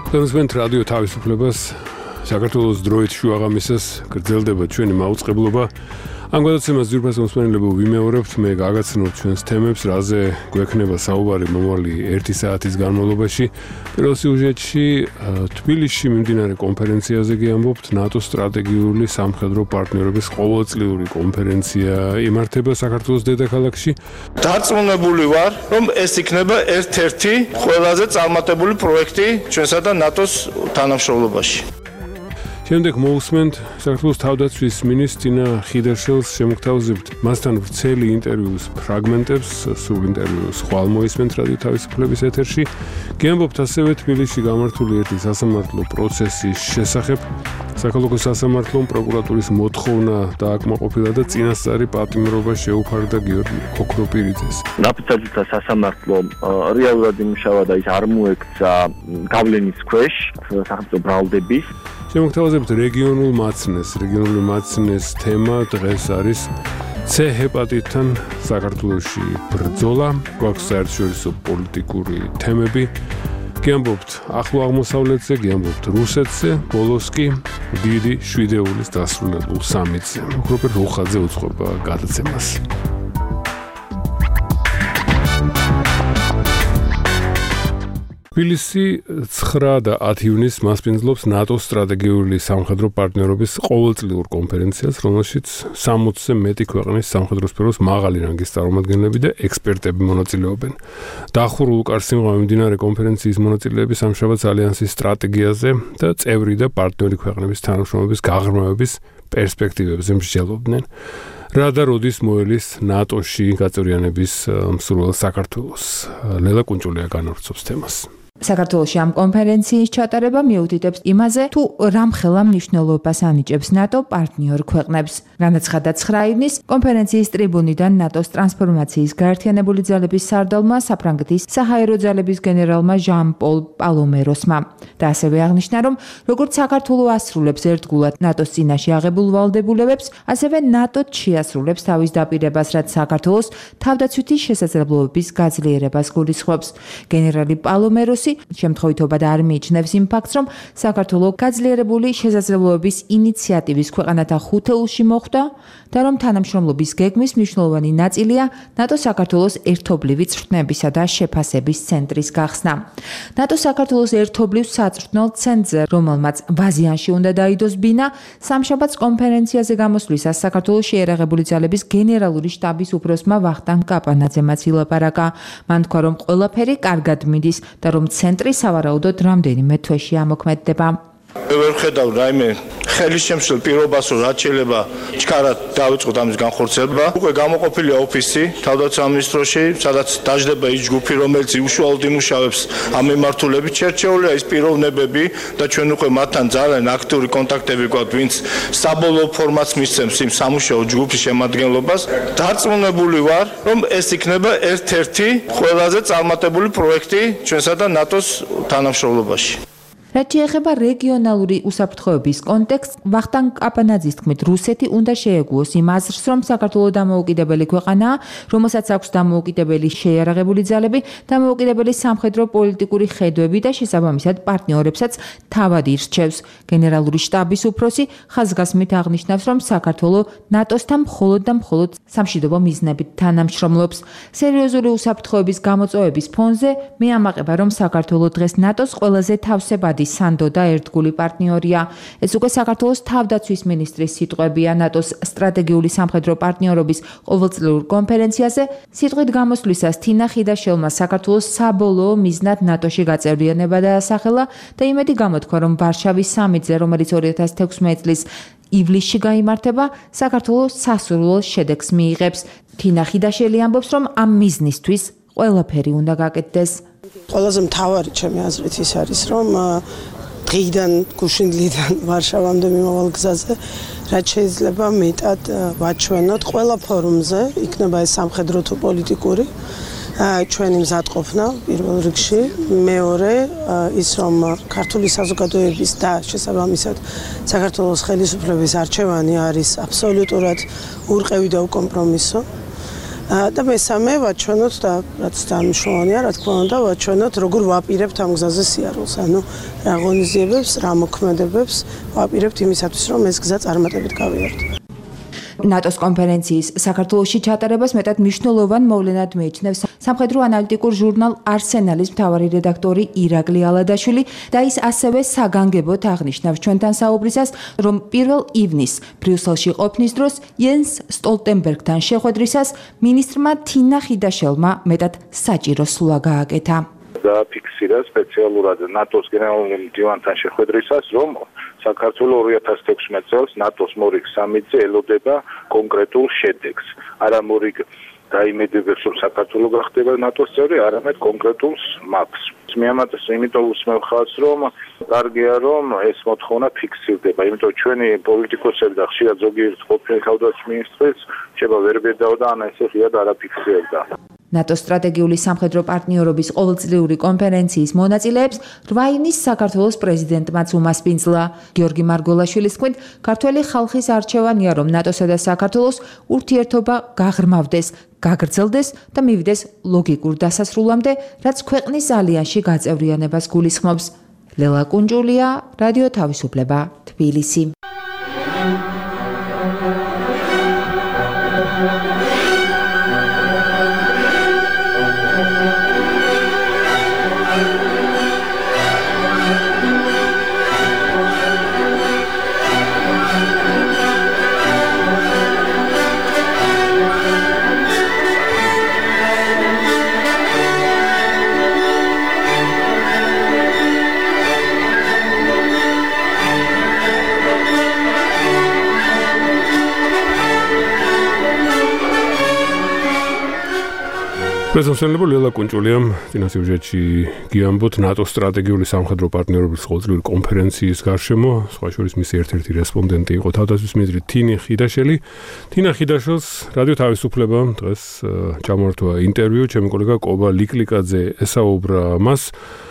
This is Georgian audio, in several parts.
Თქვენს რადიო თავისუფლებას საქართველოს დროით შუაღამისას გრძელდება ჩვენი მაუწყებლობა. Am გადაცემას ძირფას მოსმენელებო ვიმეორებთ, მე გაგაცნობთ ჩვენს თემებს, რაზე გვექნება საუბარი მომავალი 1 საათის განმავლობაში. პირველ სიუჟეტში თბილისში მიმდინარე კონფერენციაზე გიამბობთ, ნატოს სტრატეგიული სამხედრო პარტნიორობის ყოველწლიური კონფერენცია იმართება საქართველოს დედაქალაქში. დარწმუნებული ვარ, რომ ეს იქნება ერთ-ერთი ყველაზე წარმატებული პროექტი ჩვენსა და ნატოს თანამშრომლობაში. შემდეგ მოусმენთ საქართველოს თავდაცვის მინისტრ ტინა ხიდერშელს შემოგთავაზებთ მასთან ვრცელი ინტერვიუს ფრაგმენტებს, სრულ ინტერვიუს ხვალ მოისმენთ რადიო თავისუფლების ეთერში. გიამბობთ ასევე თბილისში გამართული ერთი სასამართლო პროცესის შესახებ. საქალაქო სასამართლომ პროკურატურის მოთხოვნა დააკმაყოფილა და წინასწარი პატიმრობა შეუფარდა გიორგი ოქროპირიძეს. ნაფიცაძეთა სასამართლომ რეალურად იმუშავა და ის არ მოექცა გავლენის ქვეშ სახელმწიფო ბრალდების. შემოგთავაზებთ რეგიონული მაცნეს თემა დღეს არის C ჰეპატიტთან საქართველოში ბრძოლა, გვაქვს საერთაშორისო პოლიტიკური თემები. გიამბობთ ახლო აღმოსავლეთზე, გიამბობთ რუსეთზე, ბოლოს კი დიდი შვიდეულის დასრულებულ სამიტზე. ოქროპირ რუხაძე უძღვება გადაცემას. თბილისი 9 და 10 ივნისს მასპინძლობს ნატოს სტრატეგიული სამხედრო პარტნიორობის ყოველწლიურ კონფერენციას, რომელშიც 60-ზე მეტი ქვეყნის სამხედრო სფეროს მაღალი რანგის წარმომადგენლები და ექსპერტები მონაწილეობენ. დახურულ კარსიმღა მიმდინარე კონფერენციის მონაწილეები სამშაბათს ალიანსის სტრატეგიაზე და წევრი და პარტნიორი ქვეყნების თანამშრომლობის გაღრმავების პერსპექტივებზე მსჯელობდნენ. რა და როდის მოელის ნატოში გაწევრიანების მსურველ საქართველოს. ლელა კუნჭულია განავრცობს თემას. საქართველოში ამ კონფერენციის ჩატარება მიუთითებს იმაზე, თუ რამხელა მნიშვნელობას ანიჭებს ნატო პარტნიორ ქვეყნებს. განაცხადა 9 ივნისს კონფერენციის ტრიბუნიდან ნატოს ტრანსფორმაციის გაერთიანებული ძალების სარდალმა საფრანგეთის საჰაერო ძალების გენერალმა ჟან-პოლ პალომეროსმა და ასევე აღნიშნა, რომ როგორც საქართველო ასრულებს ერთგულად ნატოს წინაშე აღებულ ვალდებულებებს, ასევე ნატო შეასრულებს თავის დაპირებას, რაც საქართველოს თავდაცვითი შესაძლებლობების გაძლიერებას გულისხმობს. გენერალი პალომეროსი შემთხვევითობად არ მიიჩნევს იმ ფაქტს, რომ საქართველო გაძლიერებული შესაძლებლობების ინიციატივის ქვეყანათა ხუთეულში მოხვდა და რომ თანამშრომლობის გეგმის მნიშვნელოვანი ნაწილია ნატო საქართველოს ერთობლივი წვრთნებისა და შეფასების ცენტრის გახსნა. ნატო საქართველოს ერთობლივ საწვრთნელ ცენტრზე, რომელმაც ბაზიანში უნდა დაიდოს ბინა, სამშაბათს კონფერენციაზე გამოსვლისას საქართველოს შეიარაღებული ძალების გენერალური შტაბის უფროსმა ვახტანგ კაპანაძემაც ილაპარაკა. მან თქვა, რომ ყველაფერი კარგად მიდის და რომ ცენტრი სავარაუდოდ რამდენიმე თვეში ამოქმედდება. ვერ ხედავ რაიმე ხელისშემშლელ პირობას, რომ რაც შეიძლება ჩქარად დავიწყოთ ამის განხორციელება. უკვე გამოყოფილია ოფისი თავდაცვის სამინისტროში, სადაც დაждდება ის ჯგუფი, რომელიც უშუალოდ იმუშავებს ამ მიმართულებით. შერჩეულია ის პიროვნებები და ჩვენ უკვე მათთან ძალიან აქტიური კონტაქტები გვაქვს, ვინც საბოლოო ფორმატს მისცემს იმ სამუშაო ჯგუფის შემადგენლობას. დარწმუნებული ვარ, რომ ეს იქნება ერთ-ერთი ყველაზე წარმატებული პროექტი ჩვენსა და ნატოს თანამშრომლობაში. რაც შეეხება რეგიონალური უსაფრთხოების კონტექსტს, ვახტანგ კაპანაძის თქმით, რუსეთი უნდა შეეგუოს იმ აზრს, რომ საქართველო დამოუკიდებელი ქვეყანაა, რომელსაც აქვს დამოუკიდებელი შეიარაღებული ძალები, დამოუკიდებელი სამხედრო პოლიტიკური ხედვები და შესაბამისად პარტნიორებსაც თავად ირჩევს. გენერალური შტაბის უფროსი ხაზგასმით აღნიშნავს, რომ საქართველო ნატოსთან მხოლოდ და მხოლოდ სამშვიდობო მიზნებით თანამშრომლობს. სერიოზული უსაფრთხოების გამოწვევების ფონზე მე ამაყება, რომ საქართველო დღეს ნატოს ყველაზე თავსებადი სანდო და ერთგული პარტნიორია. ეს უკვე საქართველოს თავდაცვის მინისტრის სიტყვებია ნატოს სტრატეგიული სამხედრო პარტნიორობის ყოველწლიურ კონფერენციაზე. სიტყვით გამოსვლისას თინა ხიდაშელმა საქართველოს საბოლოო მიზნად ნატოში გაწევრიანება დაასახელა და იმედი გამოთქვა, რომ ვარშავის სამიტზე, რომელიც 2016 წლის ივლისში გაიმართება, საქართველოს სასურველ შედეგს მიიღებს. თინა ხიდაშელი ამბობს, რომ ამ მიზნისთვის ყველაფერი უნდა გაკეთდეს. ყველაზე მთავარი ჩემი აზრით ის არის, რომ დღიდან გუშინდლიდან ვარშავამდე მიმავალ გზაზე რაც შეიძლება მეტად ვაჩვენოთ ყველა ფორუმზე, იქნება ეს სამხედრო თუ პოლიტიკური, ჩვენი მზადყოფნა პირველ რიგში, მეორე ის რომ ქართული საზოგადოების და შესაბამისად საქართველოს ხელისუფლების არჩევანი არის აბსოლუტურად ურყევი და უკომპრომისო. და მესამე ვაჩვენოთ და რაც დანიშნულია, რა თქმა უნდა, ვაჩვენოთ როგორ ვაპირებთ ამ გზაზე სიარულს, ანუ რა ღონისძიებებს, რა მოქმედებებს ვაპირებთ იმისათვის, რომ ეს გზა წარმატებით გავიარდეთ. ნატოს კონფერენციის საქართველოში ჩატარებას მეტად მნიშვნელოვან მოვლენად მიიჩნევს სამხედრო ანალიტიკურ ჟურნალ არსენალის მთავარი რედაქტორი ირაკლი ალადაშვილი და ის ასევე საგანგებოდ აღნიშნავს ჩვენთან საუბრისას, რომ 1 ივნისს ბრიუსელში ყოფნის დროს იენს სტოლტენბერგთან შეხვედრისას მინისტრმა თინა ხიდაშელმა მეტად საჭირო სულა გააკეთა. დააფიქსირა სპეციალურად ნატოს გენერალურ მდივანთან შეხვედრისას, რომ საქართველოს 2016 წელს ნატოს მორიგ სამიტზე ელოდება კონკრეტულ შედეგს. არა მორიგ დაიმედებს, რომ საქართველოს გახდება ნატოს წევრი, არამედ კონკრეტულ მაპს. მეამატეს იმიტომ უსმევ ხალხს, რომ კარგია, რომ ეს მოთხოვნა ფიქსირდება, იმიტომ ჩვენი პოლიტიკოსები და ხშირად ზოგიერთ ყოფილი თავდაცვის მინისტრიც შეიძლება ვერ ბედაოდა, ან ესე ღიად არ აფიქსირებდა. ნატოს სტრატეგიული სამხედრო პარტნიორობის ყოველწლიური კონფერენციის მონაწილეებს 8 ივნისს საქართველოს პრეზიდენტმაც უმასპინძლა. გიორგი მარგოლაშვილის თქმით, ქართველი ხალხის არჩევანია, რომ ნატოსა და საქართველოს ურთიერთობა გაღრმავდეს, გაგრძელდეს და მივიდეს ლოგიკურ დასასრულამდე, რაც ქვეყნის ალიანსში გაწევრიანებას გულისხმობს. ლელა კუნჯულია, რადიო თავისუფლება, თბილისი. პრეზიდენტი ლელა კუნჯულიამ წინა სიუჟეტში გიამბოთ ნატოს სტრატეგიული სამხედრო პარტნიორობის ყოველწლიური კონფერენციის გარშემო, სხვა შორის მისი ერთ-ერთი რესპონდენტი იყო თავდაცვის მინისტრი თინა ხიდაშელი. თინა ხიდაშელს რადიო თავისუფლება დღეს ჩამოართვა ინტერვიუ, ჩემი კოლეგა კობა ლიკლიკაძე ესაუბრა მას.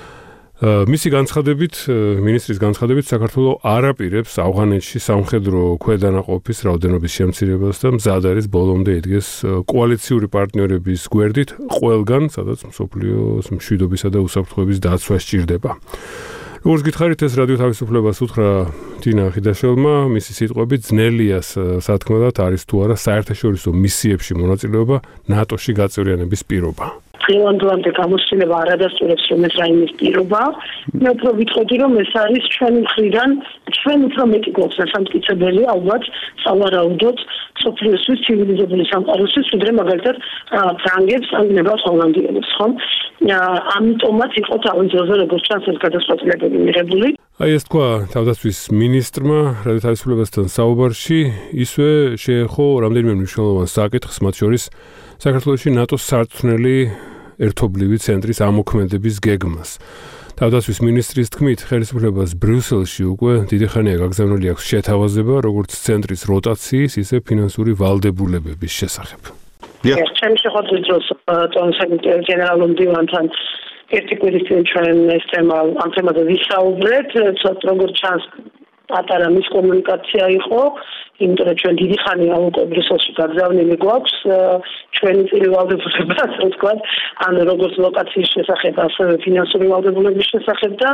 მისი განცხადებით, მინისტრის განცხადებით, საქართველოს არ აპირებს ავღანეთში სამხედრო ქვედანაყოფის რაოდენობის შემცირებას და მზად არის ბოლომდე იდგეს კოალიციური პარტნიორების გვერდით ყველგან, სადაც მსოფლიოს მშვიდობისა და უსაფრთხოების დაცვა სჭირდება. როგორც გითხარით, ეს რადიო თავისუფლებას უთხრა თინა ხიდაშელმა, მისი სიტყვებით ძნელია სათქმელად არის თუ არა საერთაშორისო მისიებში მონაწილეობა ნატოში გაწევრიანების პირობა. დღევანდლამდე გამოცდილება არ ადასტურებს, რომ ეს რაიმის პირობა. მე უფრო ვიტყოდი, რომ ეს არის ჩვენი მხრიდან, ჩვენ უფრო მეტი გვაქვს დასამტკიცებელი, ალბათ, სავარაუდოდ, სოფლიოსთვის ცივილიზებული სამყაროსთვის, ვიდრე მაგალითად ფრანგებს ან ნებართ ჰოლანდიელებს, ხომ? ამიტომაც იყო თავის ძროზე, როგორც ჩანს, ეს გადაწყვეტილებები მიღებული. აი ეს თქვა თავდაცვის მინისტრმა რადიო თავისუფლებასთან საუბარში, ისვე შეეხო რამდენიმე მნიშვნელოვან საკითხს, მათ შორის საქართველოში ნატოს სარწმუნოების ერთობლივი ცენტრის ამოქმედების გეგმას. თავდაცვის მინისტრის თქმით, ხელისუფლებას ბრიუსელში უკვე დიდი ხანია გაგზავნილი აქვს შეთავაზება, როგორც ცენტრის როტაციის, ისე ფინანსური ვალდებულებების შესახებ. ჩემი შეხვედრის დროს გენერალურ მდივანთან ერთი კვირის წინ ჩვენ ეს თემა ამ თემაზე ვისაუბრეთ, როგორც ჩანს პატარა მისკომუნიკაცია იყო, იმიტომ რომ ჩვენ დიდი ხანია უკვე ბრიუსელში გაგზავნილი გვაქვს ჩვენი წილი ვალდებულება, ასე ვთქვათ, ანუ როგორც ლოკაციის შესახებ, ასევე ფინანსური ვალდებულების შესახებ და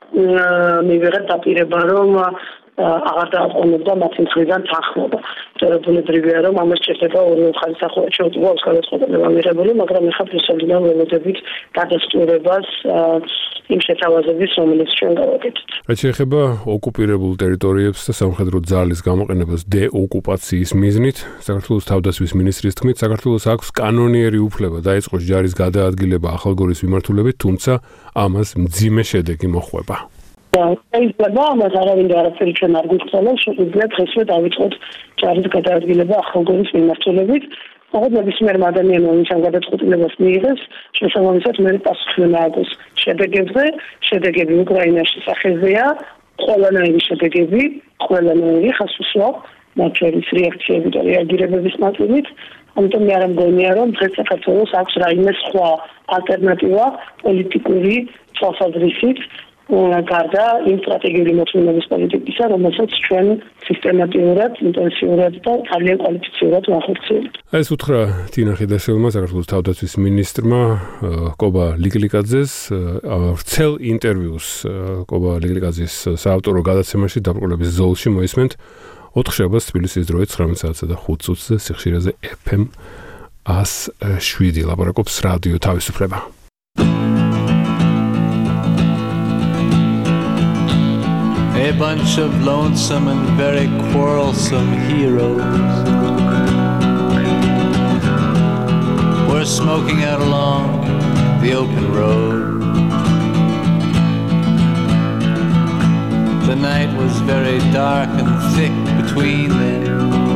მივიღეთ დაპირება, რომ აღარ დააყოვნებდა მათი მხრიდან თანხმობა. ბუნებრივია, რომ ამას შეიძლება ორივე მხარის სახელმწიფო გვაქვს გადაწყვეტილება მიღებული, მაგრამ ეხლა ბრიუსელიდან ველოდებით გადასტურებას იმ შეთავაზების, რომელიც ჩვენ გავაკეთეთ. რაც შეეხება ოკუპირებულ ტერიტორიებს და სამხედრო ძალის გამოყენებას დეოკუპაციის მიზნით, საქართველოს თავდაცვის მინისტრის თქმით, საქართველოს აქვს კანონიერი უფლება დაიწყოს ჯარის გადაადგილება ახალგორის მიმართულებით, თუმცა ამას მძიმე შედეგი მოჰყვება. შეიძლება ამას არავინ არაფერი ჩვენ არ გვიხსენებს, შეგვიძლია დღესვე დავიწყოთ ჯარის გადაადგილება ახალგორის მიმართულებით. ოღონდ ნებისმიერ ადამიანმა ვინც ამ გადაწყვეტილებას მიიღებს, შესაბამისად მე პასუხი მაქვს შედეგებზე, შედეგები უკრაინაში სახეზეა, ყველანაირი შედეგები, ყველანაირი ხასუსვა, მათ შორის რეაქციები და რეაგირებების ნაწილით. ამიტომ მე არ მგონია, რომ დღეს საქართველოს აქვს რაიმე სხვა ალტერნატივა პოლიტიკური თვალსაზრისით გარდა იმ სტრატეგიული მოთხოვნების პოლიტიკისა, რომელსაც ჩვენ სისტემატიურად, ინტენსიურად და ძალიან კვალიფიცირებულად ვახორციელებთ. ეს უთხრა თინა ხიდაშვილმა, საქართველოს თავდაცვის მინისტრმა კობა ლიკლიკაძეს, ვრცელ ინტერვიუს კობა ლიკლიკაძის საავტორო გადაცემაში დაბრკოლების ზოლში მოისმენთ 4 შაბათს თბილისის დროით 19 საათსა და 5 წუთზე სიხშირეზე FM 107 ლაპარაკობს რადიო თავისუფლება. A bunch of lonesome and very quarrelsome heroes were smoking out along the open road. The night was very dark and thick between them.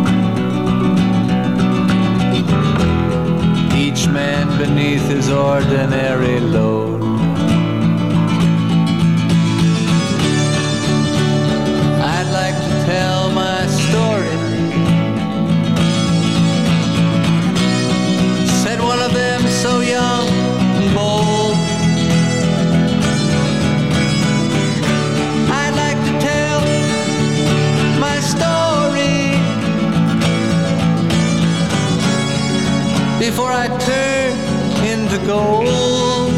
Each man beneath his ordinary load. Tell my story, said one of them so young and bold. I'd like to tell my story before I turn into gold.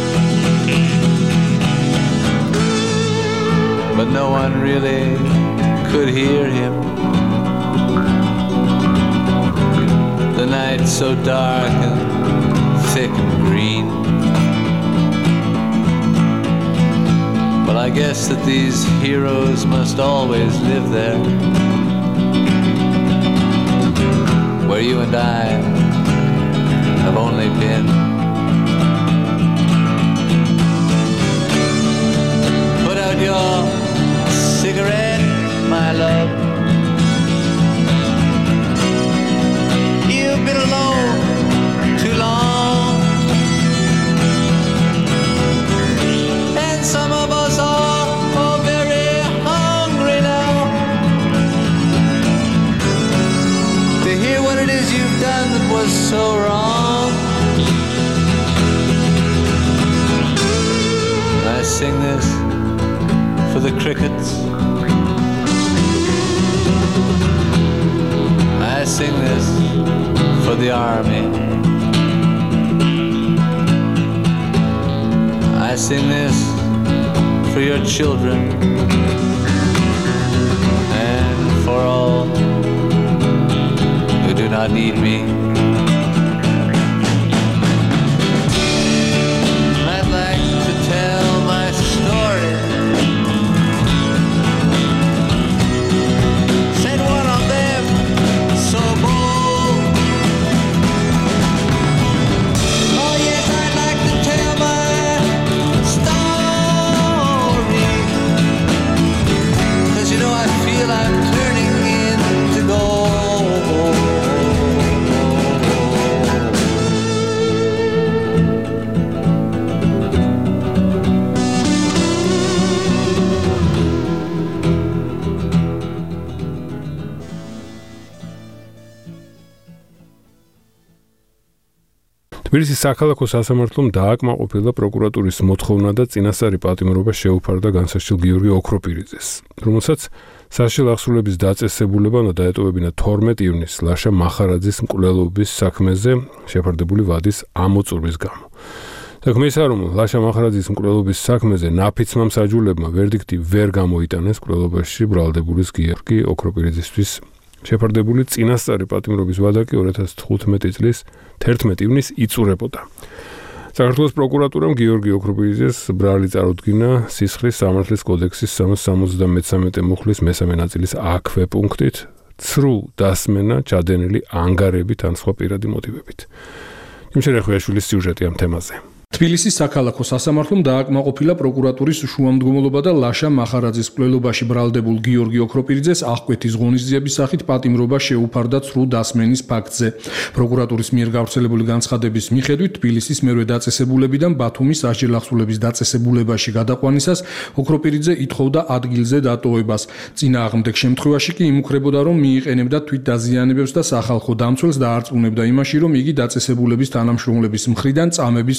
But no one really could hear him. The night so dark and thick and green. Well, I guess that these heroes must always live there, where you and I have only been. Put out your cigarette, my love. You've been alone too long, and some of us are very hungry now to hear what it is you've done that was so wrong. I sing this for the crickets. I sing this for the army. I sing this for your children and for all who do not need me. I'd like to tell my story, said one of them so bold. Oh yes, I'd like to tell my story, 'cause you know I feel I'm turning into gold. თბილისის საქალაქო სასამართლომ დააკმაყოფილა პროკურატურის მოთხოვნა და წინასწარი პატიმრობა შეუფარდა განსაცდელ გიორგი ოქროპირიძეს, რომელსაც საშიში აღსრულების დაწესებულება უნდა დაეტოვებინა 12 ივნისს ლაშა მახარაძის მკვლელობის საქმეზე შეფარდებული ვადის ამოწურვის გამო. საქმე ისაა, რომ ლაშა მახარაძის მკვლელობის საქმეზე ნაფიცმა მსაჯულებმა ვერდიქტი ვერ გამოიტანეს მკვლელობაში ბრალდებულის გიორგი ოქროპირიძისთვის შეფარდებული წინასწარი პატიმრობის ვადა კი 2015 წლის 11 ივნისს იწურებოდა. საქართველოს პროკურატურამ გიორგი ოქროპირიძეს ბრალი წარუდგინა სისხლის სამართლის კოდექსის 373 მუხლის მესამე ნაწილის აქვე პუნქტით, ცრუ დასმენა ჩადენილი ანგარებით ან სხვა პირადი მოტივებით. იმშენ ხვიაშვილის სიუჟეტი ამ თემაზე. თბილისის საქალაქო სასამართლომ დააკმაყოფილა პროკურატურის შუამდგომლობა და ლაშა მახარაძის მკვლელობაში ბრალდებულ გიორგი ოქროპირიძეს აღკვეთის ღონისძიების სახით პატიმრობა შეუფარდა ცრუ დასმენის ფაქტზე. პროკურატურის მიერ გავრცელებული განცხადების მიხედვით თბილისის მერვე დაწესებულებიდან ბათუმის სასჯელ ახსრულების დაწესებულებაში გადაყვანისას ოქროპირიძე ითხოვდა ადგილზე დატოვებას. წინააღმდეგ შემთხვევაში კი იმუქრებოდა, რომ მიიყენებდა თვითდაზიანებებს და სახალხო დამცველს და არწმუნებდა იმაში, რომ იგი დაწესებულების თანამშრომლების მხრიდან წამების მსხვერპლი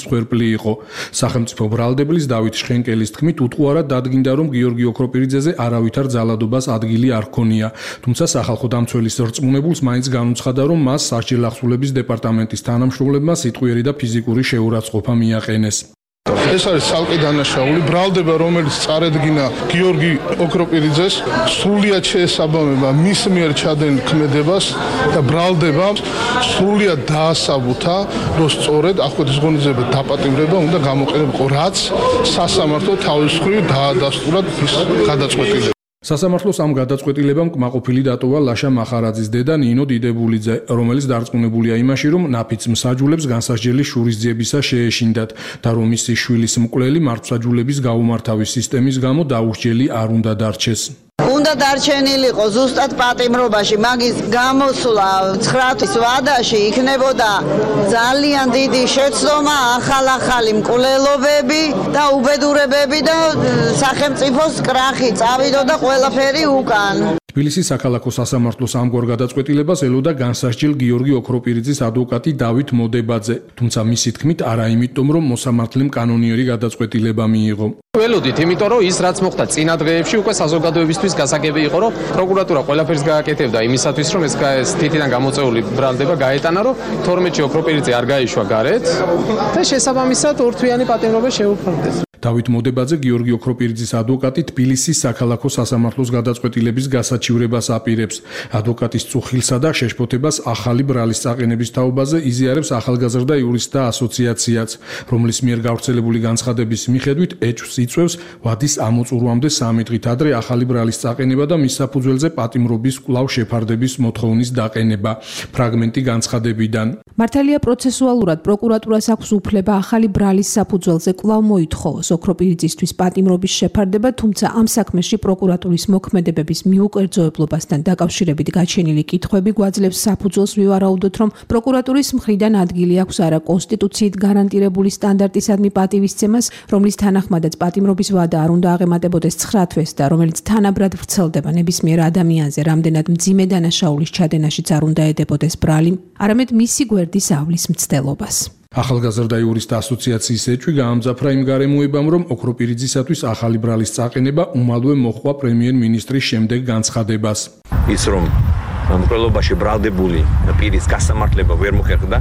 მიღებული იყო. სახელმწიფო ბრალდებლის დავით შხენკელის თქმით, უტყუარად დადგინდა, რომ გიორგი ოქროპირიძეზე არავითარ ძალადობას ადგილი არ ჰქონია. თუმცა სახალხო დამცველის რწმუნებულს მაინც განუცხადა, რომ მას სასჯელ ახსულების დეპარტამენტის თანამშრომლებმა სიტყვიერი და ფიზიკური შეურაცხყოფა მიაყენეს. ეს არის ცალკე დანაშაული ბრალდება, რომელიც წარედგინა გიორგი ოქროპირიძეს, სრულიად შეესაბამება მის მიერ ჩადენილ ქმედებას და ბრალდებამ სრულიად დაასაბუთა, რომ სწორედ ახალგაზრდა ღონისძიებაზე დაპატიმრება უნდა გამოყენებიყო, რაც სასამართლო თავის მხრივ დაადასტურა ის გადაწყვეტილება. სასამართლოს ამ გადაწყვეტილებამ კმაყოფილი დატოვა ლაშა მახარაძის დედა ნინო დიდებულიძე, რომელიც დარწმუნებულია იმაში, რომ ნაფიც მსაჯულებს განსასჯელი შურისძიებისა შეეშინდათ და რომ მისი შვილის მკვლელი მართლმსაჯულების გაუმართავის სისტემის გამო დაუსჯელი არ უნდა დარჩეს. უნდა დარჩენილიყო ზუსტად პატიმრობაში, მაგის გამოსვლა 9 თვის ვადაში იქნებოდა ძალიან დიდი შეცდომა, ახალ-ახალი მკვლელობები და უბედურებები და სახელმწიფოს კრახი წავიდოდა ყველაფერი უკან. თბილისის საქალაქო სასამართლოს ამგვარ გადაწყვეტილებას ელოდა განსასჯელ გიორგი ოქროპირიძის ადვოკატი დავით მოდებაძე, თუმცა მისი თქმით არა იმიტომ, რომ მოსამართლემ კანონიერი გადაწყვეტილება მიიღო. ველოდით, იმიტომ რომ ის რაც მოხდა წინა დღეებში უკვე საზოგადოებისთვის გასაგები იყო, რომ პროკურატურა ყველაფერს გააკეთებდა იმისათვის, რომ ეს თითიდან გამოწეული ბრალდება გაეტანა, რომ 12-ში ოქროპირიძე არ გაიშვა გარეთ და შესაბამისად ორთვიანი პატიმრობა შეუფარდეს. დავით მოდებაძე გიორგი ოქროპირიძის ადვოკატი თბილისის საქალაქო სასამართლოს გადაწყვეტილების გასაჩივრებას აპირებს. ადვოკატის წუხილსა და შეშფოთებას ახალი ბრალის წაყენების თაობაზე იზიარებს ახალგაზრდა იურისტთა ასოციაციაც, რომლის მიერ გავრცელებული განცხადების მიხედვით ეჭვს იწვევს ვადის ამოწურვამდე 3 დღით ადრე ახალი ბრალის წაყენება და მის საფუძველზე პატიმრობის კვლავ შეფარდების მოთხოვნის დაყენება. ფრაგმენტი განცხადებიდან. მართალია პროცესუალურად პროკურატურას აქვს უფლება ახალი ბრალის საფუძველზე კვლავ მოითხოვოს ოქროპირიძისთვის პატიმრობის შეფარდება, თუმცა ამ საქმეში პროკურატურის მოქმედებების მიუკერძოებლობასთან დაკავშირებით გაჩენილი კითხვები გვაძლევს საფუძველს ვივარაუდოთ, რომ პროკურატურის მხრიდან ადგილი აქვს არა კონსტიტუციით გარანტირებული სტანდარტისადმი პატივისცემას, რომლის თანახმადაც პატიმრობის ვადა არ უნდა აღემატებოდეს 9 თვეს და რომელიც თანაბრად ვრცელდება ნებისმიერ ადამიანზე, რამდენად მძიმე დანაშაულის ჩადენაშიც არ უნდა ედებოდეს ბრალი, არამედ მისი გვერდის ავლის მცდელობას. ახალგაზრდა იურისტთა ასოციაციის ეჭვი გაამძაფრა იმ გარემოებამ, რომ ოქროპირიძისათვის ახალი ბრალის წაყენება უმალვე მოჰყვა პრემიერ-მინისტრის შემდეგ განცხადებას. ის რომ მკვლელობაში ბრალდებული პირის გასამართლება ვერ მოხერხდა,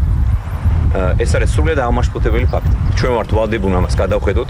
ეს არის სრულიად აღმაშფოთებელი ფაქტი. ჩვენ ვართ ვალდებულნი ამას გადავხედოთ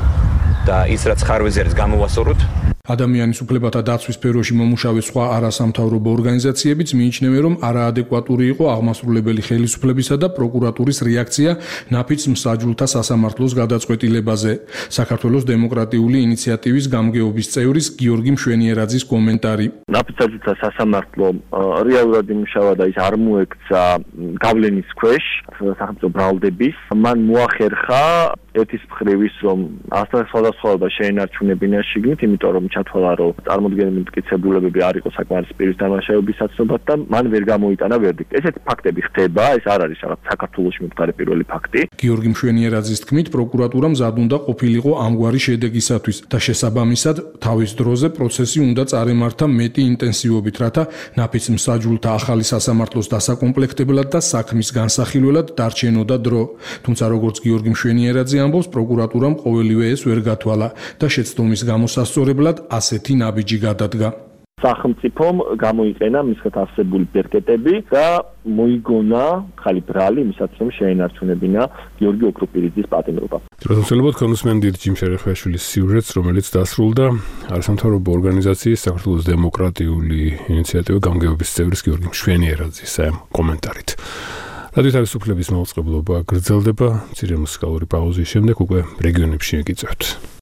და ის რაც ხარვეზე არის გამოვასწოროთ. ადამიანის უფლებათა დაცვის სფეროში მომუშავე სხვა არასამთავრობო ორგანიზაციებიც მიიჩნევენ, რომ არაადეკვატური იყო აღმასრულებელი ხელისუფლებისა და პროკურატურის რეაქცია ნაფიც მსაჯულთა სასამართლოს გადაწყვეტილებაზე. საქართველოს დემოკრატიული ინიციატივის გამგეობის წევრის გიორგი მშვენიერაძის კომენტარი. ნაფიც მსაჯულთა სასამართლო რეალურად იმუშავა და ის არ მოექცა გავლენის ქვეშ სახელმწიფო ბრალდების. მან მოახერხა ერთის მხრივ ის, რომ სხვადასხვაობა შეენარჩუნებინა შიგნით, იმიტომ რომ ჩათვალა, რომ წარმოდგენილი მტკიცებულებები არ იყო საკმარისი პირის დამნაშავების საცნობად და მან ვერ გამოიტანა ვერდიქტი. ესეთი ფაქტები ხდება, ეს არ არის რაღაც საქართველოში მომხდარი პირველი ფაქტი. გიორგი მშვენიერაძის თქმით, პროკურატურა მზად უნდა ყოფილიყო ამგვარი შედეგისათვის და შესაბამისად თავის დროზე პროცესი უნდა წარემართა მეტი ინტენსივობით, რათა ნაფიც მსაჯულთა ახალი სასამართლოს დასაკომპლექტებლად და საქმის განსახილველად დარჩენოდა დრო. თუმცა როგორც გიორგი მშვენიერაძე ამბობს, პროკურატურამ ყოველივე ეს ვერ გათვალა და შეცდომის გამოსასწორებლად ასეთი ნაბიჯი გადადგა. სახელმწიფომ გამოიყენა მისგან არსებული ბერკეტები და მოიგონა ხალი ბრალი იმისაც, რომ შეენარჩუნებინა გიორგი ოქროპირიძის პატიმრობა. როდესაც კონსმენდით ჯიმ შერეხაშვილის სიუჟეტს, რომელიც დასრულდა არასამთავრობო ორგანიზაციის საქართველოს დემოკრატიული ინიციატივა გამგეობის წევრის გიორგი მშვენიერაძის კომენტარით. რადიო თავისუფლების მაუწყებლობა გრძელდება, მცირე მუსიკალური პაუზის შემდეგ უკვე რეგიონებში ეკიწევთ.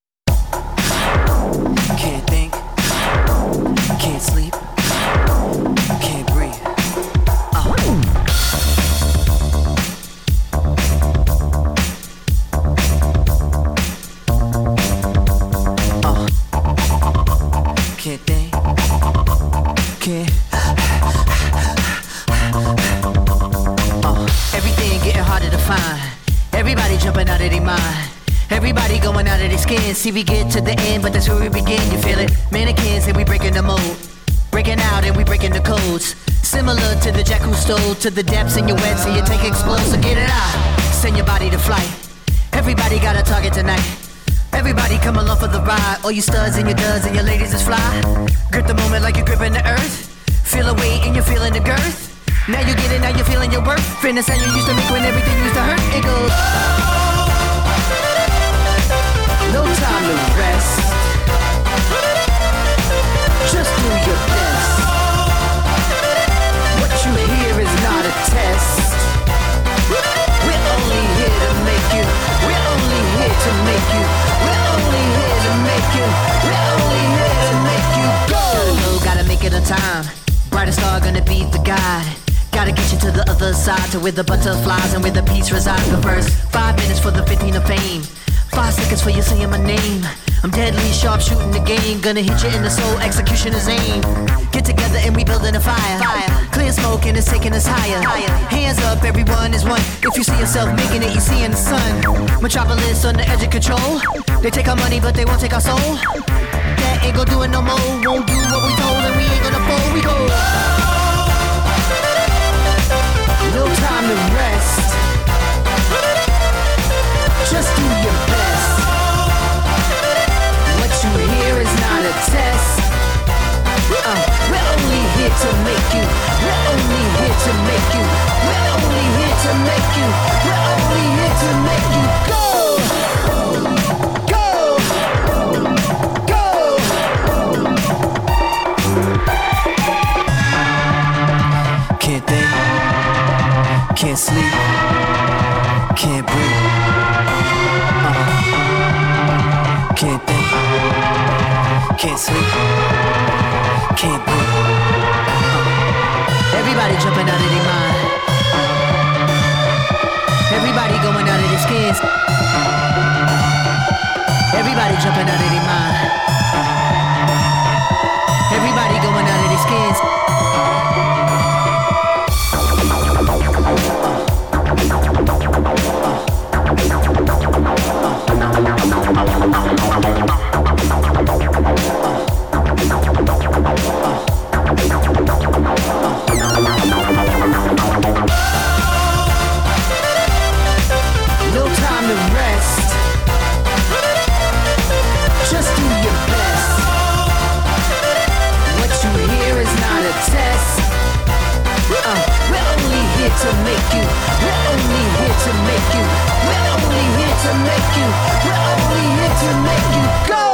Can't think, can't sleep, can't breathe. Can't think, can't. Everything getting harder to find. Everybody jumping out of their mind. Everybody going out of their skin. See, we get to the end, but that's where we begin. You feel it? Mannequins and we breaking the mold. Breaking out and we breaking the codes. Similar to the jack who stole to the depths in your wet, so you take explode, so get it out. Send your body to flight. Everybody got a target tonight. Everybody come along for the ride. All you studs and your duds and your ladies is fly. Grip the moment like you're gripping the earth. Feel the weight and you're feeling the girth. Now you get it, now you're feeling your worth. Fitness how you used to make when everything used to hurt. It goes. No time to rest. Just do your best. What you hear is not a test. We're only here to make you. We're only here to make you. We're only here to make you. We're only here to make you go. Gotta make it on time. Brightest star gonna be the guide. Gotta get you to the other side, to where the butterflies and where the peace resides. The first 5 minutes for the 15 of fame. 5 seconds for you saying my name. I'm deadly sharp shooting the game. Gonna hit you in the soul, executioner's aim. Get together and we building a fire. Clear smoke and it's taking us higher. Hands up, everyone is one. If you see yourself making it, you see in the sun. Metropolis on the edge of control. They take our money, but they won't take our soul. That ain't gonna do it no more. Won't do what we told, and we ain't gonna fold. We go. No time to rest. Just do your best. What you hear is not a test. We're only here to make you. We're only here to make you. We're only here to make you. We're only here to make you go. Go. Go. Can't think. Can't sleep. Can't breathe. Can't think. Can't sleep. Can't breathe. Everybody jumping out of their mind. Everybody going out of their skins. Everybody jumping out of their mind. Everybody going out of their skins. No time to rest. Just do your best. What you hear is not a test. We're only here to make you. We're only here to make you. We're only here to make you. We're only here to make you go.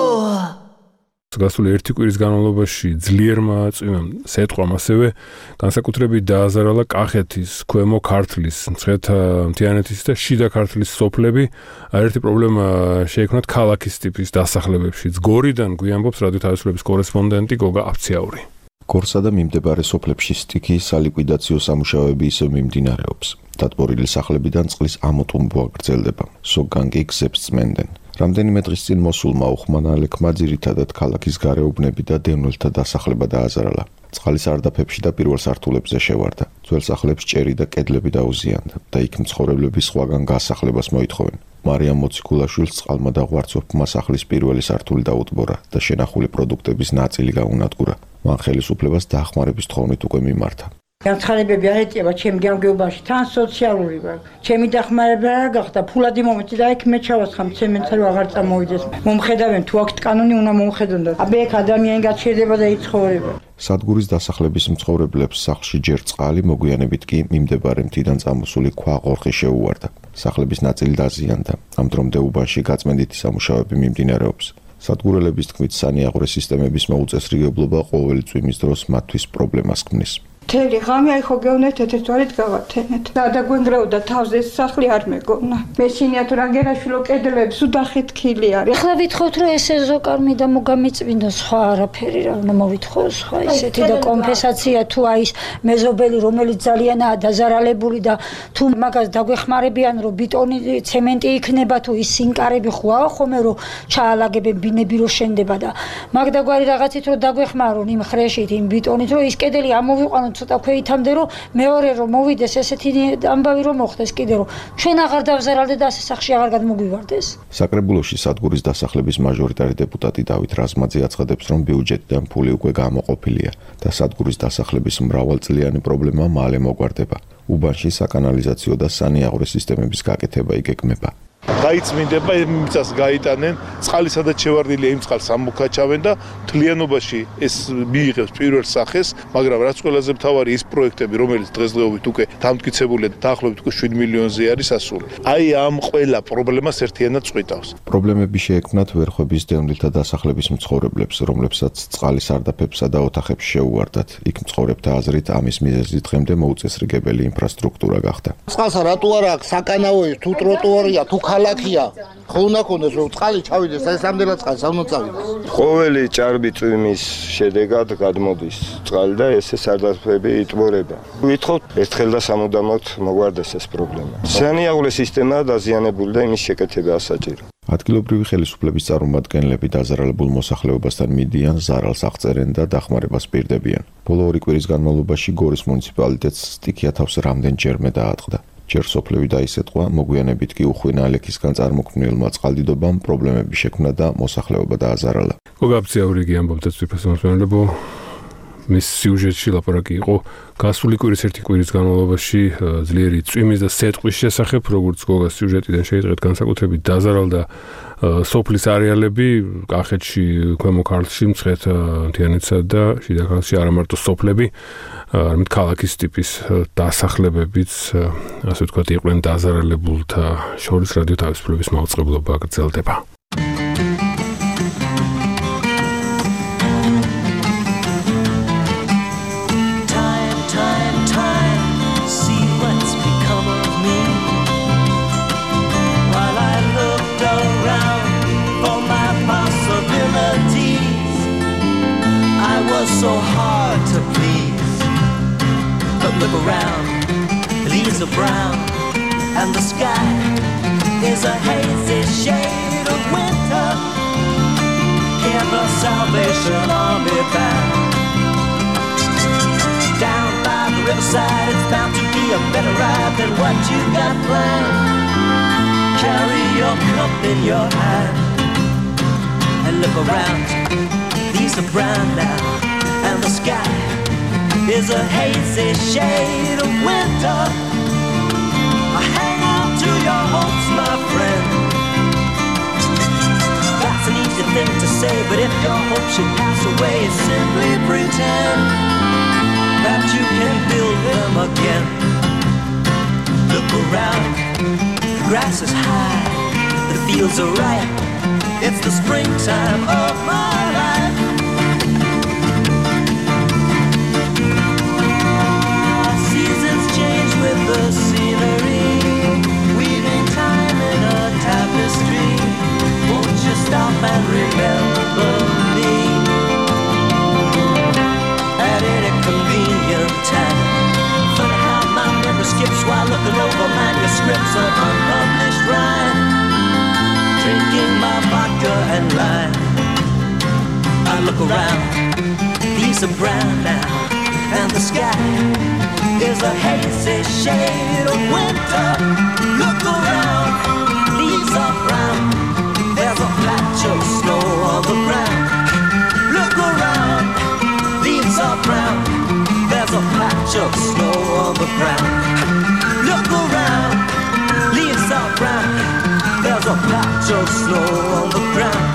გასული ერთი კვირის განმავლობაში ძლიერმა წვიმამ სეტყვამ ასევე განსაკუთრებით დააზარალა კახეთის, ქვემო ქართლის, მცხეთა მთიანეთის და შიდა ქართლის სოფლები. ერთი პრობლემა შეექმნათ ქალაქის ტიპის დასახლებებში. გორიდან გვიამბობს რადიო თავისუფლების კორესპონდენტი გოგა აფციაური. გორსა და მიმდებარე სოფლებში სტიქიის სალიკვიდაციო სამუშაოები ისევ მიმდინარეობს. დატბორილი სახლებიდან წყლის ამოტუმბვა გრძელდება. ზოგან კი გზებს წმენდნენ. რამდენიმე დღის წინ მოსულმა უხმანალექმა ძირითადად ქალაქის გარეუბნები და დევნილთა დასახლება დააზარალა. წყალი სარდაფებში და პირველ სართულებზე შევარდა. ძველ სახლებს ჭერი და კედლები დაუზიანდა და იქ მცხოვრებლები სხვაგან გასახლებას მოითხოვენ. მარიამ მოციქულაშვილს წყალმა და ღვარცოფმა სახლის პირველი სართული დაუტბორა და შენახული პროდუქტების ნაწილი გაუნადგურა. მან ხელისუფლებას დახმარების თხოვნით უკვე მიმართა. განცხადებები არ ეტიება ჩემ გამგეობაში, თან სოციალური ვარ. ჩემი დახმარება რა გახდა? ფულადი მომეწი და იქ მე ჩავასხამ ცემენტს რომ აღარ წამოვიდეს. მომხედავენ თუ აქ კანონი უნდა მომხედონ და აბე ეგ ადამიანი გაჩერდება და იცხოვრება. სადგურის დასახლების მცხოვრებლებს სახლში ჯერ წყალი, მოგვიანებით კი მიმდებარე მთიდან წამოსული ქვა ყორხი შეუვარდა. სახლების ნაწილი დაზიანდა. ამ დრომდე უბანში გაწმენდითი სამუშაოები მიმდინარეობს. სადგურელების თქმით, სანიაღვრე სისტემების მოუწესრიგებლობა ყოველი წვიმის დროს მათთვის პრობლემას ქმნის. მთელი ღამე აი ხო გეუნეთ ეთერთვარით გავათენეთ. დაგვენგრეოდა თავზე სახლი არ მეგონა. მესინიათ რანგერაშვილო კედლებს უდახეთქილი არის. ახლა ვითხოვთ რომ ეს ეზოკარმი და მოგამიწვინდა სხვა არაფერი რა უნდა მოვითხოვო სხვა ისეთი და კომპენსაცია თუ აი ეს მეზობელი რომელიც ძალიანაა დაზარალებული და თუ მაგას დაგვეხმარებიან რომ ბიტონი ცემენტი იქნება თუ ის სინკარები ხواه ხომე რომ ჩაალაგებენ ბინები რომ შენდება და მაგ დაგვარი რაღაცით რომ დაგვეხმარონ იმ ხრეშით იმ ბიტონით რომ ის კედელი ამოვიყვანოთ ცოტა ქვეითამდე რომ მეორე რომ მოვიდეს ესეთი ამბავი რომ მოხდეს კიდე რომ ჩვენ აღარ დავზარალდეთ და ასე სახში აღარ გადმოგვივარდეს. საკრებულოში სადგურის დასახლების მაჟორიტარი დეპუტატი დავით რაზმაძე აცხადებს რომ ბიუჯეტიდან ფული უკვე გამოყოფილია და სადგურის დასახლების მრავალწლიანი პრობლემა მალე მოგვარდება. უბანში საკანალიზაციო და სანიაღვრე სისტემების გაკეთება იგეგმება. გაიწმინდება, იმიცას გაიტანენ, წყალი სადაც შევარდილია, იმ წყალს ამოქაჩავენ და მთლიანობაში ეს მიიღებს პირველ სახეს, მაგრამ რაც ყველაზე მთავარი ის პროექტები, რომელიც დღესდღეობით უკვე დამტკიცებულია და დაახლოებით 7 მილიონზე არის ასული. აი ამ ყველა პრობლემას ერთიანად წვითავს. პრობლემები შეექმნათ ვერხვების დევნილთა დასახლების მცხოვრებლებს, რომლებსაც წყალი სარდაფებსა და ოთახებში შეუვარდათ. იქ მცხოვრებთა აზრით ამის მიზეზი დღემდე მოუწესრიგებელი ინფრასტრუქტურა გახდა. წყალსა რატო არ აქვს საკანაოი, თუ ტროტუარია, თუ ქალაქია. ხო უნდა ქონდეს რომ წყალი ჩავიდეს, ეს ამდენად წყალს არ უნდა წავიდეს. ყოველი ჭარბი წვიმის შედეგად გადმოდის წყალი და ესე სარდაფები იტბორება. ვითხოვთ ერთხელ და სამუდამოდ მოგვარდეს ეს პრობლემა. სანიაღვლე სისტემა დაზიანებული და იმის შეკეთება ასაჭირო. ადგილობრივი ხელისუფლების წარმომადგენლები დაზარალებულ მოსახლეობასთან მიდიან, ზარალს აღწერენ და დახმარებას პირდებიან. ბოლო 2 კვირის განმავლობაში გორის მუნიციპალიტეტს სტიქია თავს რამდენჯერმე დაატყდა. ჯერ სოფლები დაისეთყვა, მოგვიანებით კი უხვინა ალექისგან წარმოქმნილმა წყალდიდობამ პრობლემები შექმნა და მოსახლეობა დააზარალა. გოგაბცია ურიგი ამბობდა წვიფასმოსმენელებო მის სიუჟეტში ლაპარაკი იყო გასული კვირის 1 კვირის განმავლობაში ძლიერი წვიმის და სეტყვის შესახებ, როგორც გოგას სიუჟეტიდან შეიტყეთ განსაკუთრებით დაზარალდა სოფლის არეალები კახეთში, ქვემო ქართლში, მცხეთ-მთიანეთსა და შიდა ქართლში არა მარტო სოფლები, არამედ ქალაქის ტიპის დასახლებებიც, ასე ვთქვათ, იყვნენ დაზარალებულთა შორის რადიო თავისუფლების მაუწყებლობა გრძელდება. So hard to please, but look around, the leaves are brown, and the sky is a hazy shade of winter. Hear the Salvation Army band. Down by the riverside, it's bound to be a better ride than what you got planned. Carry your cup in your hand, and look around, leaves are brown now. And the sky is a hazy shade of winter. Hang on to your hopes, my friend. That's an easy thing to say, but if your hopes should pass away, simply pretend that you can build them again. Look around, the grass is high, the fields are ripe. It's the springtime of my life. With the scenery, weaving time in a tapestry. Won't you stop and remember me at any convenient time? Funny how my memory skips while looking over manuscripts of unpublished rhyme. Drinking my vodka and lime, I look around, leaves are brown now, and the sky is a hazy shade of winter. Look around, leaves are brown. There's a patch of snow on the ground. Look around, leaves are brown. There's a patch of snow on the ground. Look around, leaves are brown. There's a patch of snow on the ground.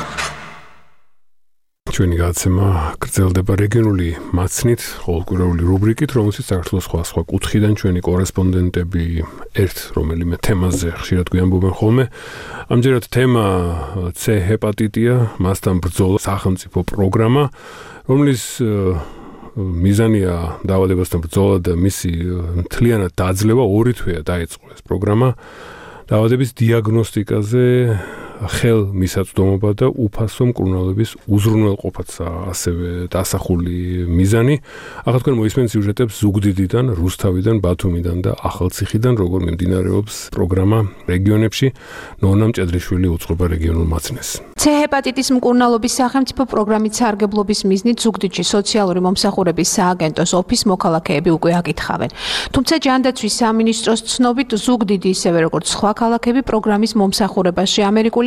ჩვენი გადაცემა გრძელდება რეგიონული მაცნით, ყოველკვირეული რუბრიკით, რომელშიც საქართველოს სხვა კუთხიდან ჩვენი კორესპონდენტები ერთ რომელიმე თემაზე ხშირად გვიამბობენ ხოლმე. ამჯერად თემა C ჰეპატიტია, მასთან ბრძოლა, სახელმწიფო პროგრამა, რომლის მიზანია დაავადებასთან ბრძოლა და მისი მთლიანად დაძლევა 2 თვეა დაიწყო ეს პროგრამა. დაავადების დიაგნოსტიკაზე ხელმისაწვდომობა და უფასო მკურნალობის უზრუნველყოფაც ასევე დასახული მიზანი. ახლა თქვენ მოისმენთ სიუჟეტებს ზუგდიდიდან, რუსთავიდან, ბათუმიდან და ახალციხიდან, როგორ მიმდინარეობს პროგრამა რეგიონებში. ნონა მჭედრიშვილი უწყობა რეგიონულ მაცნეს. C ჰეპატიტის მკურნალობის სახელმწიფო პროგრამის სარგებლობის მიზნით ზუგდიდში სოციალური მომსახურების სააგენტოს ოფის მოქალაქეები უკვე აკითხავენ. თუმცა ჯანდაცვის სამინისტროს ცნობით ზუგდიდი ისევე როგორც სხვა ქალაქები პროგრამის მომსახურებაში ამერიკული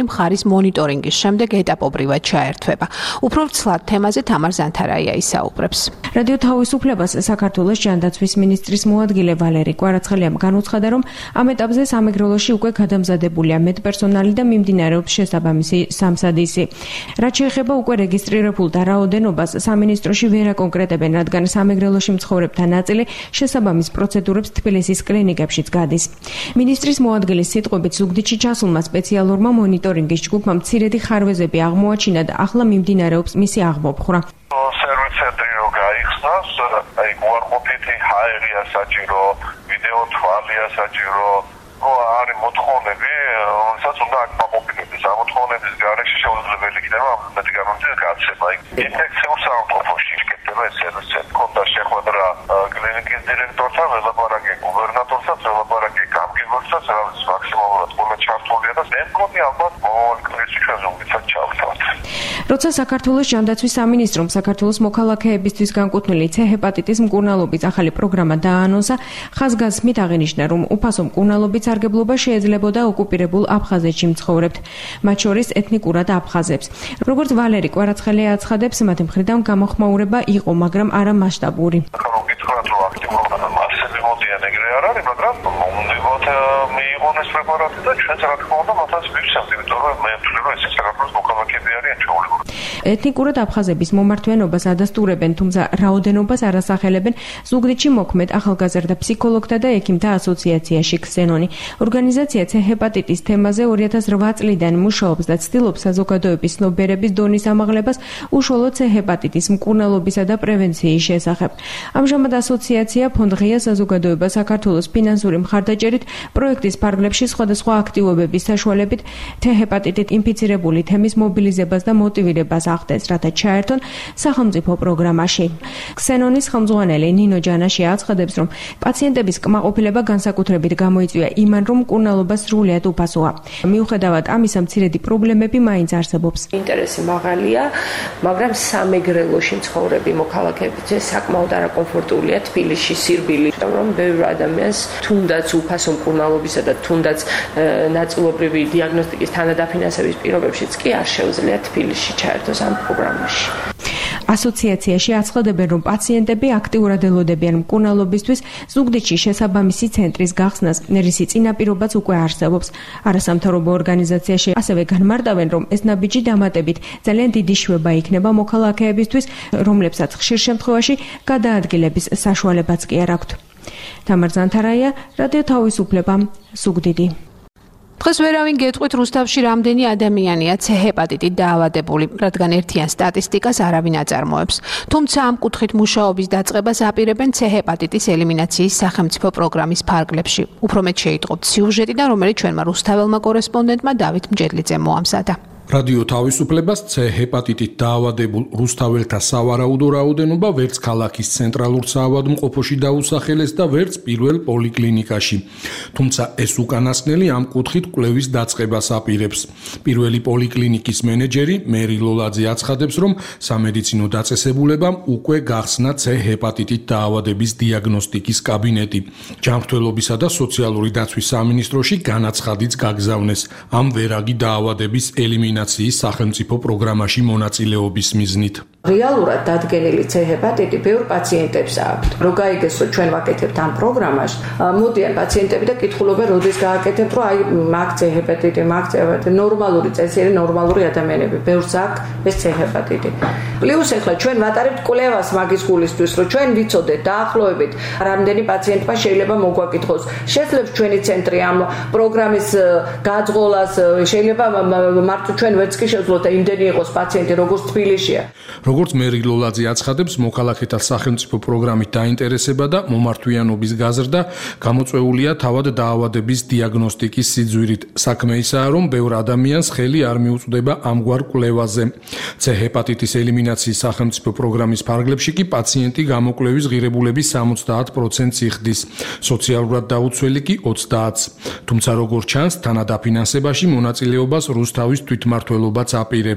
პირველი მხარის მონიტორინგის შემდეგ ეტაპობრივად ჩაერთვება. უფრო ცლად თემაზე თამარ ზანთარაია ისაუბრებს. რადიო თავისუფლებას საქართველოს ჯანდაცვის მინისტრის მოადგილე ვალერი კვარაცხელიამ განუცხადა, რომ ამ ეტაპზე სამეგრელოში უკვე გადამზადებულია მეტპერსონალი და მიმდინარეობს შესაბამისი სამსადისი. რაც შეეხება უკვე რეგისტრირებულ და რაოდენობას, სამინისტროში ვერ აკონკრეტებენ, რადგან სამეგრელოში მცხოვრებთა ნაწილი შესაბამის პროცედურებს თბილისის კლინიკებშიც გადის. მინისტრის მოადგილის სიტყვებით, ზუგდიდში ჩასულმა სპეციალურმა მონიტორინგის ჯგუფმა მცირედი ხარვეზები აღმოაჩინა და ახლა მიმდინარეობს მისი აღმოფხვრა. სერვის ცენტრი რო გაიხსნას, აი უარყოფითი ჰაერია საჭირო, ვიდეო თვალია საჭირო, არის მოთხოვნები, რომელსაც უნდა აკმაყოფილდეს. ამ მოთხოვნების გარეშე შეუძლებელი იქნება მეტი გამომწვევი გაცემა. ინფექციურ სამყოფოში შეკეთება ეს სერვისი. ქონდა შეხვედრა კლინიკის დირექტორთან, ელაპარაკე გუბერნატორსაც, ელაპარაკე გამგებელსაც, რაც მაქსიმალურად ყველა ჩართულია და მე მგონი ალბათ ყოველ კლინიკაში ჩვენ ზოგადად ჩავთავთ. როცა საქართველოს ჯანდაცვის სამინისტრომ საქართველოს მოქალაქეებისთვის განკუთვნილი C-ჰეპატიტის მკურნალობის ახალი პროგრამა დააანონსა, ხაზგასმით აღინიშნა, რომ უფასო მკურნალობის სარგებლობა შეიძლებოდა ოკუპირებულ აფხაზეთში მცხოვრებთ, მათ შორის ეთნიკურად აფხაზებს. როგორც ვალერი კვარაცხელია აცხადებს, მათი მხრიდან გამოხმაურება იყო, მაგრამ არა მასშტაბური. გითხრათ, რომ აქტიურად მასები მოდიან ეგრე არ არის, მაგრამ მომდივოთ მიიღონ ეს პრეპარატი და ჩვენც რა თქმა უნდა მათაც ვივსებთ, იმიტომ რომ მე ვთვლი, რომ ეს საქართველოს მოქალაქეები არიან ჩვეულებრივ. ეთნიკურად აფხაზების მომართვენობას ადასტურებენ, თუმცა რაოდენობას არ ასახელებენ ზუგდიდში მოქმედ ახალგაზრდა ფსიქოლოგთა და ექიმთა ასოციაციაში ქსენონი. ორგანიზაცია C-ჰეპატიტის თემაზე 2008 წლიდან მუშაობს და ცდილობს საზოგადოების ცნობიერების დონის ამაღლებას უშუალოდ C-ჰეპატიტის მკურნალობისა და პრევენციის შესახებ. ამჟამად ასოციაცია ფონდ ღია საზოგადოება საქართველოს ფინანსური მხარდაჭერით პროექტის ფარგლებში სხვადასხვა აქტივობების საშუალებით C-ჰეპატიტით ინფიცირებული თემის მობილიზებას და მოტივირებას ახდენს, რათა ჩაერთონ სახელმწიფო პროგრამაში. ქსენონის ხელმძღვანელი ნინო ჯანაში აცხადებს, რომ პაციენტების კმაყოფილება განსაკუთრებით გამოიწვია იმან, რომ მკურნალობა სრულიად უფასოა. მიუხედავად ამისა, მცირედი პრობლემები მაინც არსებობს. ინტერესი მაღალია, მაგრამ სამეგრელოში მცხოვრები მოქალაქეები საკმაოდ არაკომფორტულია თბილისში სირბილი, რომ ბევრ ადამიანს თუნდაც უფასო მკურნალობისა და თუნდაც ნაწილობრივი დიაგნოსტიკის თანადაფინანსების პირობებშიც კი არ შეუძლია თბილისში ჩაერთოს ამ პროგრამაში. ასოციაციაში აცხადებენ, რომ პაციენტები აქტიურად ელოდებიან მკურნალობისთვის ზუგდიდში შესაბამისი ცენტრის გახსნას, რისი წინაპირობაც უკვე არსებობს. არასამთავრობო ორგანიზაციაში ასევე განმარტავენ, რომ ეს ნაბიჯი დამატებით ძალიან დიდი შვება იქნება მოქალაქეებისთვის, რომლებსაც ხშირ შემთხვევაში გადაადგილების საშუალებაც კი არ აქვთ. თამარ ზანთარაია, რადიო თავისუფლება, ზუგდიდი. დღეს ვერავინ გეტყვით რუსთავში რამდენი ადამიანია C-ჰეპატიტით დაავადებული, რადგან ერთიან სტატისტიკას არავინ აწარმოებს. თუმცა ამ კუთხით მუშაობის დაწყებას აპირებენ C-ჰეპატიტის ელიმინაციის სახელმწიფო პროგრამის ფარგლებში. უფრო მეტ შეიტყობთ სიუჟეტიდან, რომელიც ჩვენმა რუსთაველმა კორესპონდენტმა დავით მჭედლიძემ მოამზადა. რადიო თავისუფლებას C-ჰეპატიტით დაავადებულ რუსთაველთა სავარაუდო რაოდენობა ვერც ქალაქის ცენტრალურ საავადმყოფოში დაუსახელეს და ვერც პირველ პოლიკლინიკაში. თუმცა ეს უკანასკნელი ამ კუთხით კვლევის დაწყებას აპირებს. პირველი პოლიკლინიკის მენეჯერი მერი ლოლაძე აცხადებს, რომ სამედიცინო დაწესებულებამ უკვე გახსნა C-ჰეპატიტით დაავადების დიაგნოსტიკის კაბინეტი. ჯანმრთელობისა და სოციალური დაცვის სამინისტროში განაცხადიც გაგზავნეს ამ ვერაგი დაავადების ელიმინაციის სახელმწიფო პროგრამაში მონაწილეობის მიზნით. რეალურად დადგენილი C-ჰეპატიტი ბევრ პაციენტებს აქვთ. რო გაიგესო ჩვენ ვაკეთებთ ამ პროგრამაში, მოდიან პაციენტები და კითხულობენ, როდის გააკეთებთ, რომ აი მაგ C-ჰეპატიტი, მაგ C-ჰეპატიტი, ნორმალური წესიერი ნორმალური ადამიანები, ბევრს აქვს ეს C-ჰეპატიტი. პლუს ახლა ჩვენ ვატარებთ კვლევას მაგის გულისთვის, რომ ჩვენ ვიცოდეთ დაახლოებით რამდენი პაციენტმა შეიძლება მოგვაკითხოს. შეძლებს ჩვენი ცენტრი ამ პროგრამის გაძღოლას, შეიძლება მარტო ჩვენ ვერც კი შევძლოთ და იმდენი იყოს პაციენტი, როგორც თბილისშია. როგორც მერი ლოლაძე აცხადებს, მოქალაქეთა სახელმწიფო პროგრამით დაინტერესება და მომართვიანობის გაზრდა გამოწვეულია თავად დაავადების დიაგნოსტიკის სიძვირით. საქმე ისაა, რომ ბევრ ადამიანს ხელი არ მიუწვდება ამგვარ კვლევაზე. C-ჰეპატიტის ელიმინაციის სახელმწიფო პროგრამის ფარგლებში კი პაციენტი გამოკვლევის ღირებულების 70%-ს იხდის, სოციალურად დაუცველი კი 30%-ს. თუმცა როგორც ჩანს, თანადაფინანსებაში მონაწილეობას რუსთავის თვითმმართველობაც აპირებს.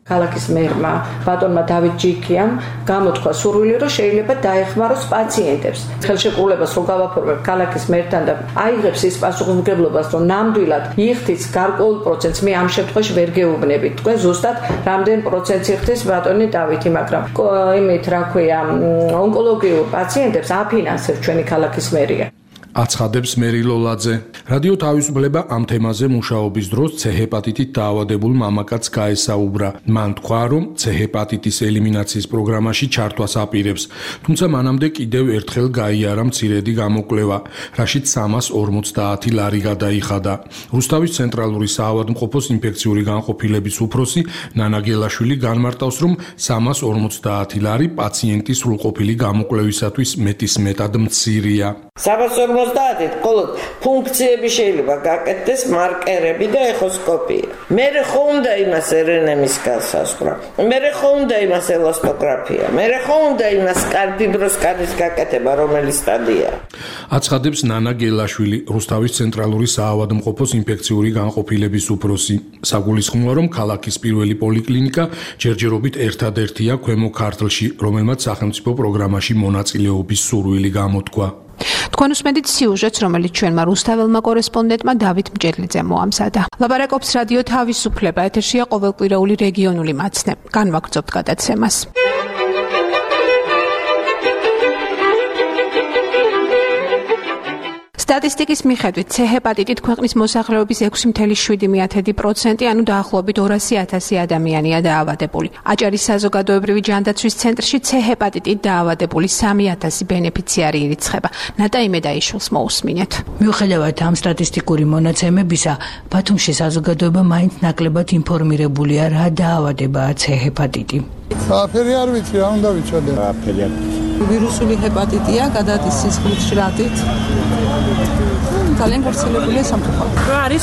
ქალაქის მერმა ბატონმა დავით ჯიქიამ გამოთქვა სურვილი, რომ შეიძლება დაეხმაროს პაციენტებს. ხელშეკრულებას რო გავაფორმებ ქალაქის მერთან და აიღებს ის პასუხისმგებლობას, რომ ნამდვილად იხდის გარკვეულ პროცენტს, მე ამ შემთხვევაში ვერ გეუბნებით. თქვენ ზუსტად რამდენ პროცენტს იხდის ბატონი დავითი, მაგრამ იმით რა ქვია, ონკოლოგიურ პაციენტებს აფინანსებს ჩვენი ქალაქის მერია. აცხადებს მერი ლოლაძე. რადიო თავისუფლება ამ თემაზე მუშაობის დროს C-ჰეპატიტით დაავადებულ მამაკაცს გაესაუბრა. მან თქვა, რომ C-ჰეპატიტის ელიმინაციის პროგრამაში ჩართვას აპირებს, თუმცა მანამდე კიდევ ერთხელ გაიარა მცირედი გამოკვლევა, რაშიც 350 ლარი გადაიხადა. რუსთავის ცენტრალური საავადმყოფოს ინფექციური განყოფილების უფროსი ნანა გელაშვილი განმარტავს, რომ 350 ლარი პაციენტის სრულყოფილი გამოკვლევისათვის მეტისმეტად მცირეა. 350-ით მხოლოდ ფუნქციები შეიძლება გაკეთდეს, მარკერები და ეხოსკოპია. მერე ხო უნდა იმას RNM-ის გასასწრა. მერე ხო უნდა იმას ელასტოგრაფია. მერე ხო უნდა იმას ფიბროსკანის გაკეთება, რომელიც სტადია. აცხადებს ნანა გელაშვილი, რუსთავის ცენტრალური საავადმყოფოს ინფექციური განყოფილების უფროსი. საგულისხმოა, რომ ქალაქის პირველი პოლიკლინიკა ჯერჯერობით ერთადერთია ქვემო ქართლში, რომელმაც სახელმწიფო პროგრამაში მონაწილეობის სურვილი გამოთქვა. თქვენ უსმენთ სიუჟეტს, რომელიც ჩვენმა რუსთაველმა კორესპონდენტმა დავით მჭედლიძემ მოამზადა. ლაპარაკობს რადიო თავისუფლება, ეთერშია ყოველკვირეული რეგიონული მაცნე. განვაგრძობთ გადაცემას. სტატისტიკის მიხედვით C-ჰეპატიტით ქვეყნის მოსახლეობის 6.7%, ანუ დაახლოებით 200,000 ადამიანია დაავადებული. აჭარის საზოგადოებრივი ჯანდაცვის ცენტრში C-ჰეპატიტით დაავადებული 3,000 ბენეფიციარი ირიცხება. ნატა იმედაიშვილს მოусმინეთ. მიუხედავად ამ სტატისტიკური მონაცემებისა, ბათუმში საზოგადოება მაინც ნაკლებად ინფორმირებულია, რა დაავადებაა C-ჰეპატიტი. აფერი არ ვიცი, რა უნდა ვიცოდე. აფერი არ ვიცი. ვირუსული ჰეპატიტია, გადადის სისხლის ჟრადით. ძალიან გავრცელებულია სამწუხაროდ. არის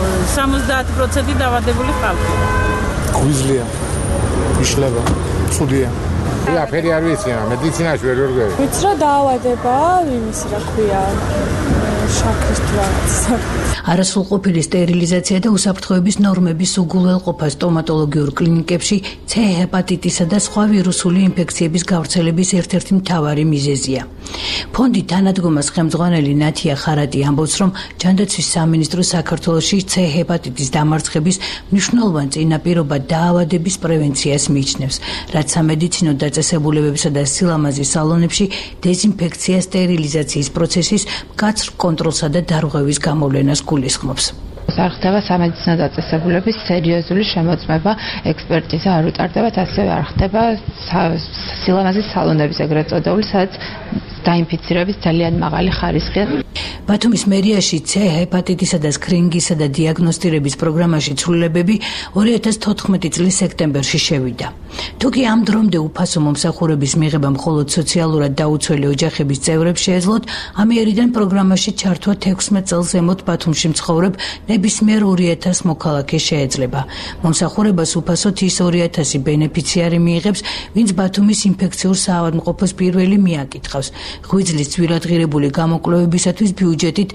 70% დაავადებული ხალხი. გვიზლია. იშლება. ცუდია. აფერი არ ვიცი, მედიცინაში ვერ ვერგები. ვიცი რა დაავადება, იმის რა ქვია. შაქრის თვალს. არასრულყოფილი სტერილიზაცია და უსაფრთხოების ნორმების უგულებელყოფა სტომატოლოგიურ კლინიკებში C-ჰეპატიტისა და სხვა ვირუსული ინფექციების გავრცელების ერთ-ერთი მთავარი მიზეზია. ფონდი თანადგომას ხელმძღვანელი ნათია ხარატი ამბობს, რომ ჯანდაცვის სამინისტრო საქართველოში C-ჰეპატიტის დამარცხების მნიშვნელოვან წინაპირობად დაავადების პრევენციას მიიჩნევს, რაც სამედიცინო დაწესებულებებსა და სილამაზის სალონებში დეზინფექცია, სტერილიზაციის პროცესის მკაცრ კონტროლსა და დარღვევის გამოვლენას გულისხმობს. არ ხდება სამედიცინო დაწესებულების სერიოზული შემოწმება, ექსპერტიზა არ უტარდება, ასევე არ ხდება სილამაზის სალონების ეგრეთ წოდებული, სადაც დაინფიცირების ძალიან მაღალი ხარისხია. ბათუმის მერიაში C-ჰეპატიტისა და სკრინინგისა და დიაგნოსტირების პროგრამაში ცვლილებები 2014 წლის სექტემბერში შევიდა. თუკი ამ დრომდე უფასო მომსახურების მიღება მხოლოდ სოციალურად დაუცველი ოჯახების წევრებს შეეძლოთ, ამიერიდან პროგრამაში ჩართვა 16 წელს ზემოთ ბათუმში მცხოვრებ ნებისმიერ 2,000 მოქალაქეს შეეძლება. მომსახურებას უფასოდ ის 2,000 ბენეფიციარი მიიღებს, ვინც ბათუმის ინფექციურ საავადმყოფოს პირველი მიაკითხავს. ღვიძლის ძვირადღირებული გამოკვლევებისათვის ბიუჯეტით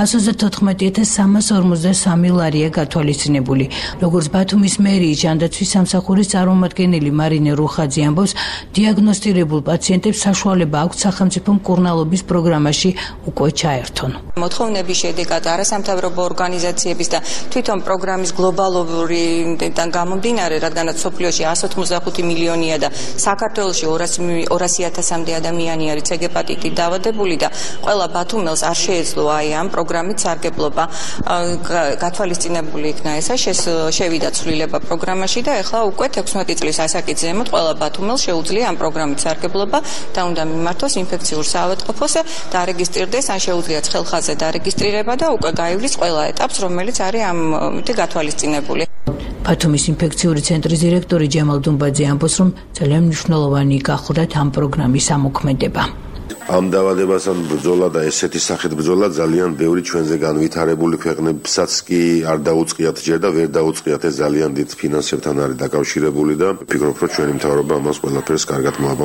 134,343 ლარია გათვალისწინებული. როგორც ბათუმის მერიის ჯანდაცვის სამსახურის წარმომადგენელი მარინე რუხაძე ამბობს, დიაგნოსტირებულ პაციენტებს საშუალება აქვთ სახელმწიფო მკურნალობის პროგრამაში უკვე ჩაერთონ. მოთხოვნების შედეგად არასამთავრობო ორგანიზაციების და თვითონ პროგრამის გლობალურიდან გამომდინარე, რადგანაც სოფლიოში 185 მილიონია და საქართველოში 200,000-მდე ადამიანი არის C-ჰეპატიტით დაავადებული და ყველა ბათუმელს არ შეეძლო აი ამ პროგრამით სარგებლობა. გათვალისწინებული იქნა ესა, შევიდა ცვლილება პროგრამაში და ეხლა უკვე 16 წლის ასაკით ზემოთ ყველა ბათუმელს შეუძლია ამ პროგრამით სარგებლობა და უნდა მიმართოს ინფექციურ საავადმყოფოს, დარეგისტრირდეს, ან შეუძლიათ ხელხაზე დარეგისტრირება და უკვე გაივლის ყველა ეტაპს, რომელიც არის ამით გათვალისწინებული. ბათუმის ინფექციური ცენტრის დირექტორი ჯემალ დუმბაძე ამბობს, რომ ძალიან მნიშვნელოვანი გახურათ ამ პროგრამის ამოქმედება. ამ დაავადებასთან ბრძოლა და ესეთი სახით ბრძოლა ძალიან ბევრი ჩვენზე განვითარებული ქვეყნებსაც კი არ დაუწყიათ ჯერ და ვერ დაუწყიათ, ეს ძალიან დიდ ფინანსებთან არის დაკავშირებული და ვფიქრობ, რომ ჩვენი მთავრობა ამას ყველაფერს კარგად მოაბამს თავს.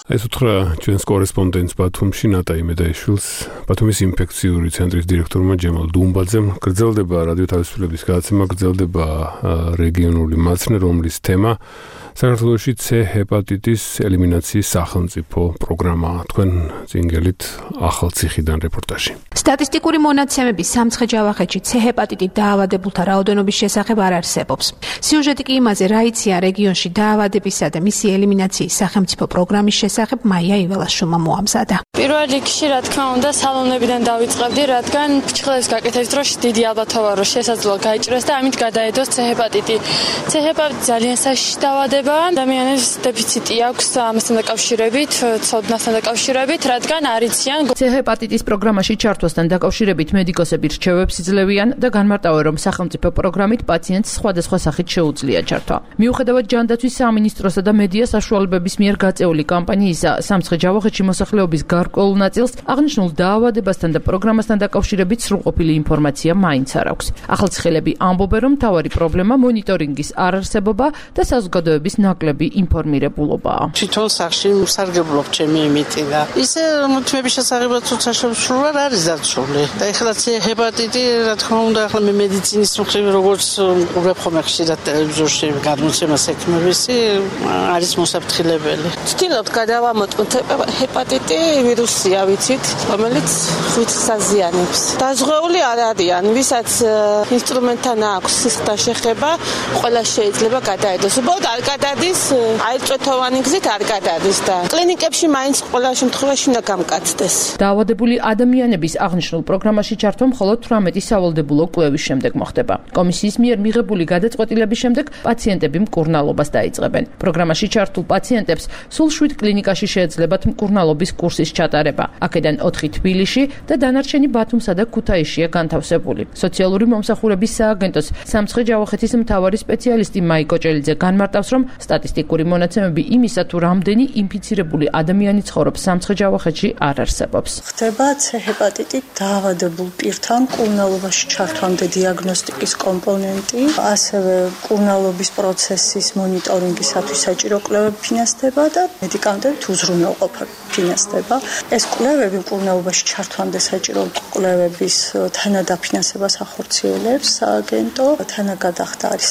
ეს უთხრა ჩვენს კორესპონდენტს ბათუმში ნატა იმედაიშვილს, ბათუმის ინფექციური ცენტრის დირექტორმა ჯემალ დუმბაძემ. გრძელდება რადიო თავისუფლების გადაცემა, გრძელდება რეგიონული მაცნე, რომლის თემა საქართველოში C ჰეპატიტის ელიმინაციის სახელმწიფო პროგრამაა. თქვენ წინგელით ახალციხიდან რეპორტაჟი. სტატისტიკური მონაცემები სამცხე-ჯავახეთში C ჰეპატიტით დაავადებულთა რაოდენობის შესახებ არ არსებობს. სიუჟეტი კი იმაზე, რა იციან რეგიონში დაავადებისა და მისი ელიმინაციის სახელმწიფო პროგრამის შესახებ მაია იველაშვილმა მოამზადა. პირველ რიგში, რა თქმა უნდა, სალონებიდან დავიწყებდი, რადგან ფიჭხლების გაკეთების დროს დიდი ალბათობა რომ შესაძლოა გაიჭრას და ამით გადაედოს C ჰეპატიტი. C ჰეპატიტი ძალიან საშიში დაავადებაა. ადამიანებს დეფიციტი აქვს ამასთან დაკავშირებით, ცოდნასთან დაკავშირებით, რადგან არ იციან C ჰეპატიტის პროგრამაში ჩართვასთან დაკავშირებით მედიკოსები რჩევებს იძლევიან და განმარტავენ, რომ სახელმწიფო პროგრამით პაციენტს სხვადასხვა სახით შეუძლია ჩართვა. მიუხედავად ჯანდაცვის სამინისტროსა და მედია საშუალებების მიერ გაწეული კამპანიისა, სამცხე-ჯავახეთში მოსახლეობის გარკვეულ ნაწილს აღნიშნულ დაავადებასთან და პროგრამასთან დაკავშირებით სრულყოფილი ინფორმაცია მაინც არ აქვს. ახალციხელები ამბობენ, რომ მთავარი პრობლემა მონიტორინგის არარსებობა და საზოგადოების ნაკლები ინფორმირებულობაა. თვითონ სახში ვსარგებლობ ჩემი იმითი და ისე მოთმების შესახებაც საშუალება არის დაცული. და ეხლა C ჰეპატიტი, რა თქმა უნდა, ახლა მე მედიცინის მხრივ როგორც უყურებ ხოლმე ხშირად ტელევიზორში გადმოცემას ექიმებისი, არის მოსაფრთხილებელი. ვთქვით, გადავამოწმოთ ჰეპატიტი ვირუსია, ვიცით, რომელიც ღვიძლს აზიანებს. დაზღვეული არ არიან, ვისაც ინსტრუმენტთან აქვს სისხლთან შეხება, ყველა შეიძლება გადაედოს. უბრალოდ არ გადადის, აირწვეთოვანი გზით არ გადადის და კლინიკებში მაინც ყველა შემთხვევაში უნდა გამკაცდეს. დაავადებული ადამიანების აღნიშნულ პროგრამაში ჩართვა მხოლოდ 18 სავალდებულო კვლევის შემდეგ მოხდება. კომისიის მიერ მიღებული გადაწყვეტილების შემდეგ პაციენტები მკურნალობას დაიწყებენ. პროგრამაში ჩართულ პაციენტებს სულ 7 კლინიკაში შეეძლებათ მკურნალობის კურსის ჩატარება. აქედან 4 თბილისში და დანარჩენი ბათუმსა და ქუთაისშია განთავსებული. სოციალური მომსახურების სააგენტოს სამცხე-ჯავახეთის მთავარი სპეციალისტი მაიკო ჭელიძე განმარტავს, რომ სტატისტიკური მონაცემები იმისა, თუ რამდენი ინფიცირებული ადამიანი ცხოვრობს სამცხე-ჯავახეთში არ არსებობს. ხდება C ჰეპატიტით დაავადებულ პირთან მკურნალობაში ჩართვამდე დიაგნოსტიკის კომპონენტი, ასევე მკურნალობის პროცესის მონიტორინგისათვის საჭირო კვლევები ფინანსდება და მედიკამენტებით უზრუნველყოფა ფინანსდება. ეს კვლევები მკურნალობაში ჩართვამდე საჭირო კვლევების თანადაფინანსებას ახორციელებს სააგენტო. თანაგადახდა არის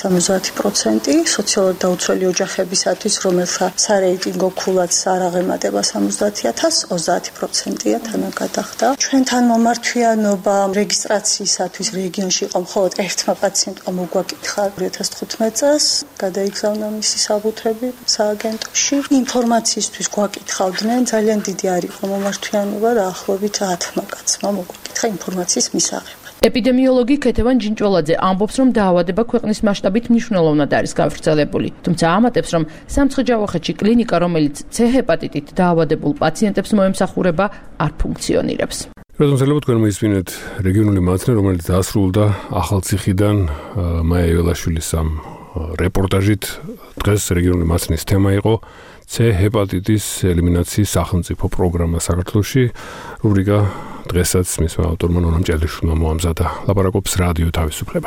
70%, სოციალურად დაუცველი ოჯახებისათვის, რომელთა სარეიტინგო ქულაც არ აღემატება 70,000, 30%-ია თანაგადახდა. ჩვენთან მომართვიანობა რეგისტრაციისათვის რეგიონში იყო მხოლოდ ერთმა პაციენტმა მოგვაკითხა 2015 წელს, გადაიგზავნა მისი საბუთები სააგენტოში. ინფორმაციისთვის გვაკითხავდნენ, ძალიან დიდი არ იყო მომართვიანობა, დაახლოებით 10 კაცმა მოგვაკითხა ინფორმაციის მისაღებად. ეპიდემიოლოგი ქეთევან ჯინჭველაძე ამბობს, რომ დაავადება ქვეყნის მასშტაბით მნიშვნელოვნად არის გავრცელებული. თუმცა ამატებს, რომ სამცხე-ჯავახეთში კლინიკა, რომელიც C ჰეპატიტით დაავადებულ პაციენტებს მოემსახურება, არ ფუნქციონირებს. რადგან თქვენ მოისმინეთ რეგიონული მაცნე, რომელიც დასრულდა ახალციხიდან მაია იველაშვილის ამ რეპორტაჟით. დღეს რეგიონული მაცნის თემა იყო C ჰეპატიტის ელიმინაციის სახელმწიფო პროგრამა საქართველოში. რუბრიკა დღესაც მისმა ავტორმა ნონამ ჭელიშვილი მოამზადა. ლაპარაკობს რადიო თავისუფლება.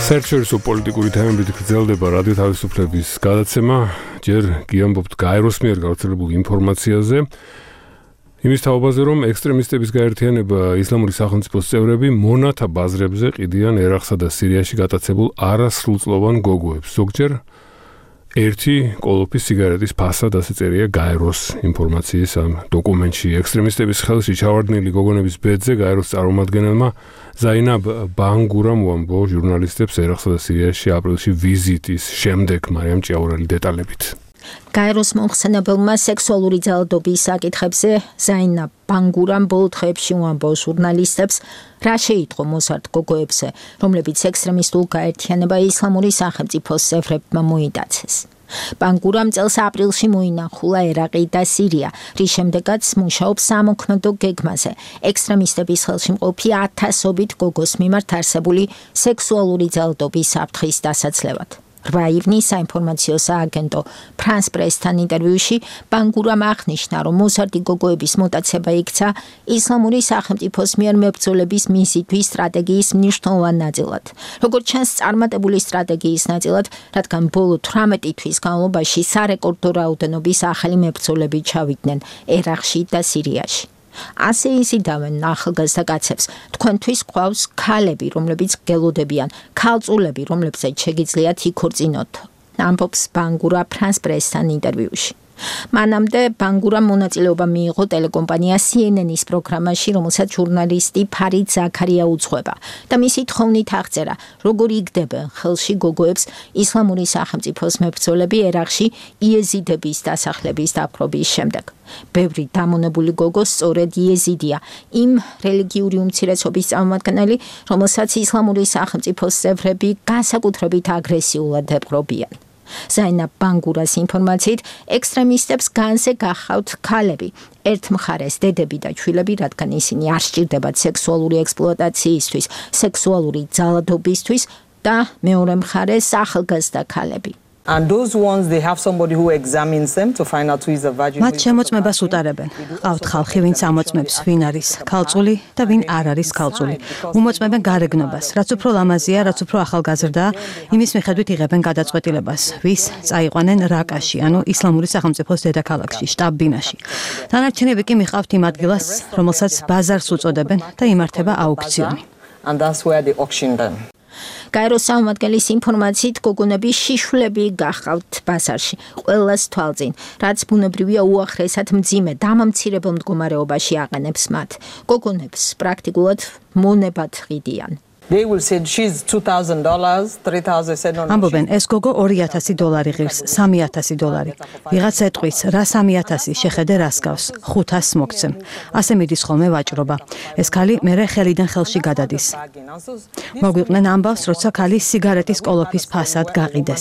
საერთაშორისო პოლიტიკური თემებით გრძელდება რადიო თავისუფლების გადაცემა, ჯერ გიამბობთ გაეროს მიერ გავრცელებულ ინფორმაციაზე. იმის თაობაზე, რომ ექსტრემისტების გაერთიანება ისლამური სახელმწიფოს წევრები მონათა ბაზრებზე ყიდიან ერაყსა და სირიაში გატაცებულ არასრულწლოვან გოგოებს. ზოგჯერ ერთი კოლოფის სიგარეტის ფასად ასე წერია გაეროს ინფორმაციის ამ დოკუმენტში. ექსტრემისტების ხელში ჩავარდნილი გოგონების ბედზე გაეროს წარმომადგენელმა ზაინაბ ბანგურამ უამბო ჟურნალისტებს ერაყსა და სირიაში აპრილში ვიზიტის შემდეგ. მარიამ ჭიაურელი დეტალებით. გაეროს მომხსენებელმა სექსუალური ძალადობის საკითხებზე ზაინაბ ბანგურამ ბოლო დღეებში უამბო ჟურნალისტებს, რა შეიტყო მოსართ გოგოებზე, რომლებიც ექსტრემისტულ გაერთიანება ისლამური სახელმწიფოს წევრებმა მოიტაცეს. ბანგურამ წელს აპრილში მოინახულა ერაყი და სირია, რის შემდეგაც მუშაობს სამოქმედო გეგმაზე, ექსტრემისტების ხელში მყოფი ათასობით გოგოს მიმართ არსებული სექსუალური ძალადობის საფრთხის დასაცლევად. 8 ივნის საინფორმაციო სააგენტო ფრანს პრესთან ინტერვიუში ბანგურამ აღნიშნა, რომ მოსარდი გოგოების მოტაცება იქცა ისლამური სახელმწიფოს მიერ მებრძოლების მისითვის სტრატეგიის მნიშვნელოვან ნაწილად. როგორც ჩანს, წარმატებული სტრატეგიის ნაწილად, რადგან ბოლო 18 თვის განმავლობაში სარეკორდო რაოდენობის ახალი მებრძოლები ჩავიდნენ ერაყში და სირიაში. ასე იზიდავენ ახალგაზრდა კაცებს, თქვენთვის ყავს ქალები, რომლებიც გელოდებიან, ქალწულები, რომლებსაც შეგიძლიათ იქორწინოთ, ამბობს ბანგურა ფრანს პრესთან ინტერვიუში. მანამდე ბანგურამ მონაწილეობა მიიღო ტელეკომპანია CNN-ის პროგრამაში, რომელსაც ჟურნალისტი ფარიდ ზაქარია უძღვება და მისი თხოვნით აღწერა, როგორ იგდებენ ხელში გოგოებს ისლამური სახელმწიფოს მებრძოლები ერაყში იეზიდების დასახლების დაპყრობის შემდეგ. ბევრი დამონებული გოგო სწორედ იეზიდია, იმ რელიგიური უმცირესობის წარმომადგენელი, რომელსაც ისლამური სახელმწიფოს წევრები განსაკუთრებით აგრესიულად ეპყრობიან. ზაინაბ ბანგურას ინფორმაციით, ექსტრემისტებს განზე გახავთ ქალები, ერთ მხარეს დედები და ჩვილები, რადგან ისინი არ სჭირდებათ სექსუალური ექსპლუატაციისთვის, სექსუალური ძალადობისთვის და მეორე მხარეს ახალგაზრდა ქალები. And those ones they have somebody who examines them to find out who is a virgin. მათ შემოწმებას უტარებენ. ყავთ ხალხი, ვინც ამოწმებს, ვინ არის ქალწული და ვინ არ არის ქალწული. უმოწმებენ გარეგნობას, რაც უფრო ლამაზია, რაც უფრო ახალგაზრდაა, იმის მიხედვით იღებენ გადაწყვეტილებას, ვის წაიყვანენ რაკაში, ანუ ისლამური სახელმწიფოს დედაქალაქში, შტაბ-ბინაში. დანარჩენები კი მიყავთ იმ ადგილას, რომელსაც ბაზარს უწოდებენ და იმართება აუქციონი. And that's where they auction them. გაეროს წარმომადგენლის ინფორმაციით, გოგონები შიშვლები გახავთ ბაზარში, ყველას თვალწინ, რაც ბუნებრივია უახლესად მძიმე დამამცირებელ მდგომარეობაში აყენებს მათ. გოგონებს პრაქტიკულად მონებად ყიდიან. They will say she's $2,000, $3,000. ამბობენ, ეს გოგო $2,000 ღირს, $3,000. ვიღაც ეტყვის, რა 3,000 შეხედე რას გავს, 500 მოგცემ. ასე მიდის ხოლმე ვაჭრობა. ეს ქალი მერე ხელიდან ხელში გადადის. მოგვიყვნენ ამბავს, როცა ქალი სიგარეტის კოლოფის ფასად გაყიდეს.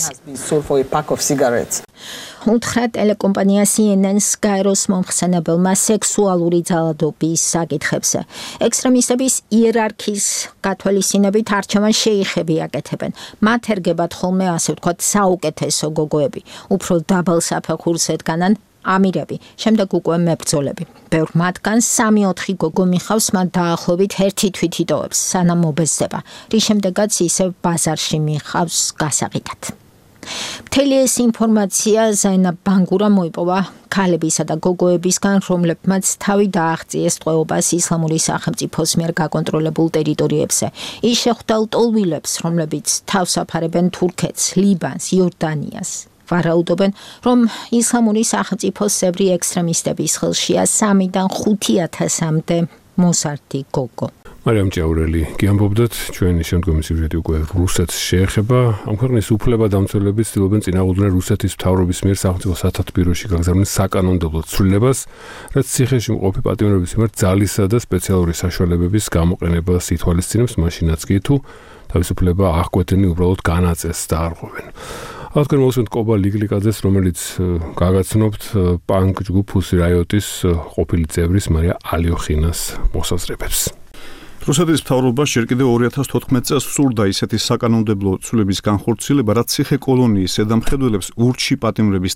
უთხრა ტელეკომპანია CNN-ს გაეროს მომხსენებელმა სექსუალური ძალადობის საკითხებზე. ექსტრემისტების იერარქიის გათვალისწინებით არჩევან შეიხები აკეთებენ. მათ ერგებათ ხოლმე ასე ვთქვათ საუკეთესო გოგოები. უფრო დაბალ საფეხურს ედგანან ამირები, შემდეგ უკვე მებრძოლები. ბევრ მათგანს 3-4 გოგო მიხავს მათ დაახლოებით ერთი თვით იტოვებს, სანამ მობეზდება, რის შემდეგაც ისევ ბაზარში მიხავს გასაყიდად. მთელი ეს ინფორმაცია ზაინაბ ბანგურამ მოიპოვა ქალებისა და გოგოებისგან, რომლებმაც თავი დააღწიეს ტყვეობას ისლამური სახელმწიფოს მიერ გაკონტროლებულ ტერიტორიებზე. ის შეხვდა ლტოლვილებს, რომლებიც თავს აფარებენ თურქეთს, ლიბანს, იორდანიას. ვარაუდობენ, რომ ისლამური სახელმწიფოს წევრი ექსტრემისტების ხელშია 3-დან 5,000-მდე მოსარდი გოგო. მარიამ ჭიაურელი გიამბობდათ, ჩვენი შემდგომი სიუჟეტი უკვე რუსეთს შეეხება. ამ ქვეყნის უფლებადამცველები ცდილობენ წინააღმდეგ რუსეთის მთავრობის მიერ სახელმწიფო სათათბიროში გაგზავნეს საკანონმდებლო ცვლილებას, რაც ციხეში მყოფი პატიმრების მიმართ ძალისა და სპეციალური საშუალებების გამოყენებას ითვალისწინებს, მაშინაც კი თუ თავისუფლება აღკვეთენი უბრალოდ განაწესს დაარღვევენ. ახლა მოვსვენთ კობა ლიგლიკაძეს, რომელიც გაგაცნობთ პანკ ჯგუფ Pussy Riot-ის ყოფილი წევრის მარია ალიოხინას მოსაზრებებს. რუსეთის მთავრობას ჯერ კიდევ 2014 წელს სურდა ისეთი საკანონმდებლო ცვლილების განხორციელება, რაც ციხე კოლონიის ზედამხედველებს ურჩი პატიმრების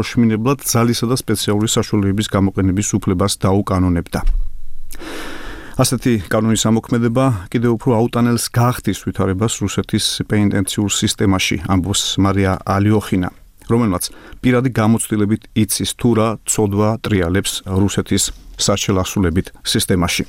დასაშოშმინებლად ძალისა და სპეციალური საშუალებების გამოყენების უფლებას დაუკანონებდა. ასეთი კანონის ამოქმედება კიდევ უფრო აუტანელს გახდის ვითარებას რუსეთის პენიტენციურ სისტემაში, ამბობს მარია ალიოხინა, რომელმაც პირადი გამოცდილებით იცის თუ რა ცოდვა ტრიალებს რუსეთის საჩელასულებით სისტემაში.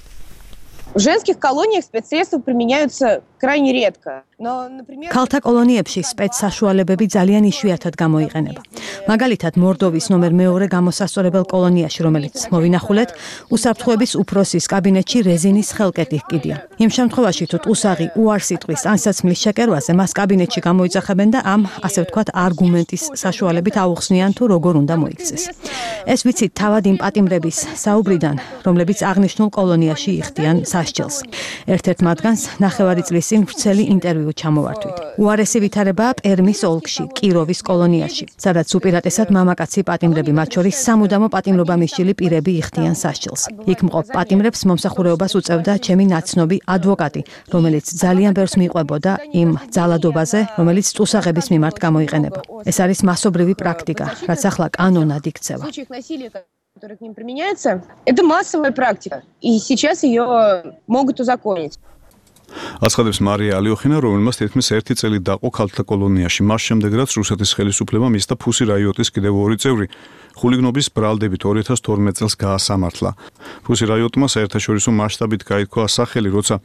В женских колониях спецсредства применяются крайне редко. Но, например, ქალთა კოლონიებში სპეცსაშუალებები ძალიან იშვიათად გამოიყენება. მაგალითად, მორდოვის ნომერ 2 გამოსასწორებელ კოლონიაში, რომელიც მოვინახულეთ, უსაფრთხოების უფროსის კაბინეტში რეზინის ხელკეტი ჰკიდია. იმ შემთხვევაში, თუ ტუსაღი უარს იტყვის ან საცმლის შეკერვაზე, მას კაბინეტში გამოიძახებენ და ამ, ასე ვთქვათ, არგუმენტის საშუალებით აუხსნიან თუ როგორ უნდა მოიქცეს. ეს ვიცით თავად იმ პატიმრების საუბრიდან, რომლებიც აღნიშნულ კოლონიაში იხდიან სასჯელს. ერთ-ერთ მათგანს ნახევარი წლის წინ ვრცელი ინტერვიუ ჩამოვართვით. უარესი ვითარებაა პერმის ოლქში, კიროვის კოლონიაში, სადაც უპირატესად მამაკაცი პატიმრები, მათ შორის სამუდამო პატიმრობა მისჭილი პირები იხდიან სასჯელს. იქ მყოფ პატიმრებს მომსახურეობას უწევდა ჩემი ნაცნობი ადვოკატი, რომელიც ძალიან ბევრს მიყვებოდა იმ ძალადობაზე, რომელიც ტუსაღების მიმართ გამოიყენება. ეს არის მასობრივი პრაქტიკა, რაც ახლა კანონად იქცევა. который к ним применяется, это массовая практика, и сейчас ее могут узаконить. აცხადებს მარია ალიოხინა, რომელმაც თითქმის 1 წელი დაყო ქალთა კოლონიაში, მას შემდეგ რაც რუსეთის ხელისუფლებამ მისცა ფუსი რაიოტის კიდევ 2 წევრი ხულიგნობის ბრალდებით 2012 წელს გაასამართლა. ფუსი რაიოტმა საერთაშორისო მასშტაბით გაითქვა სახელი, როცა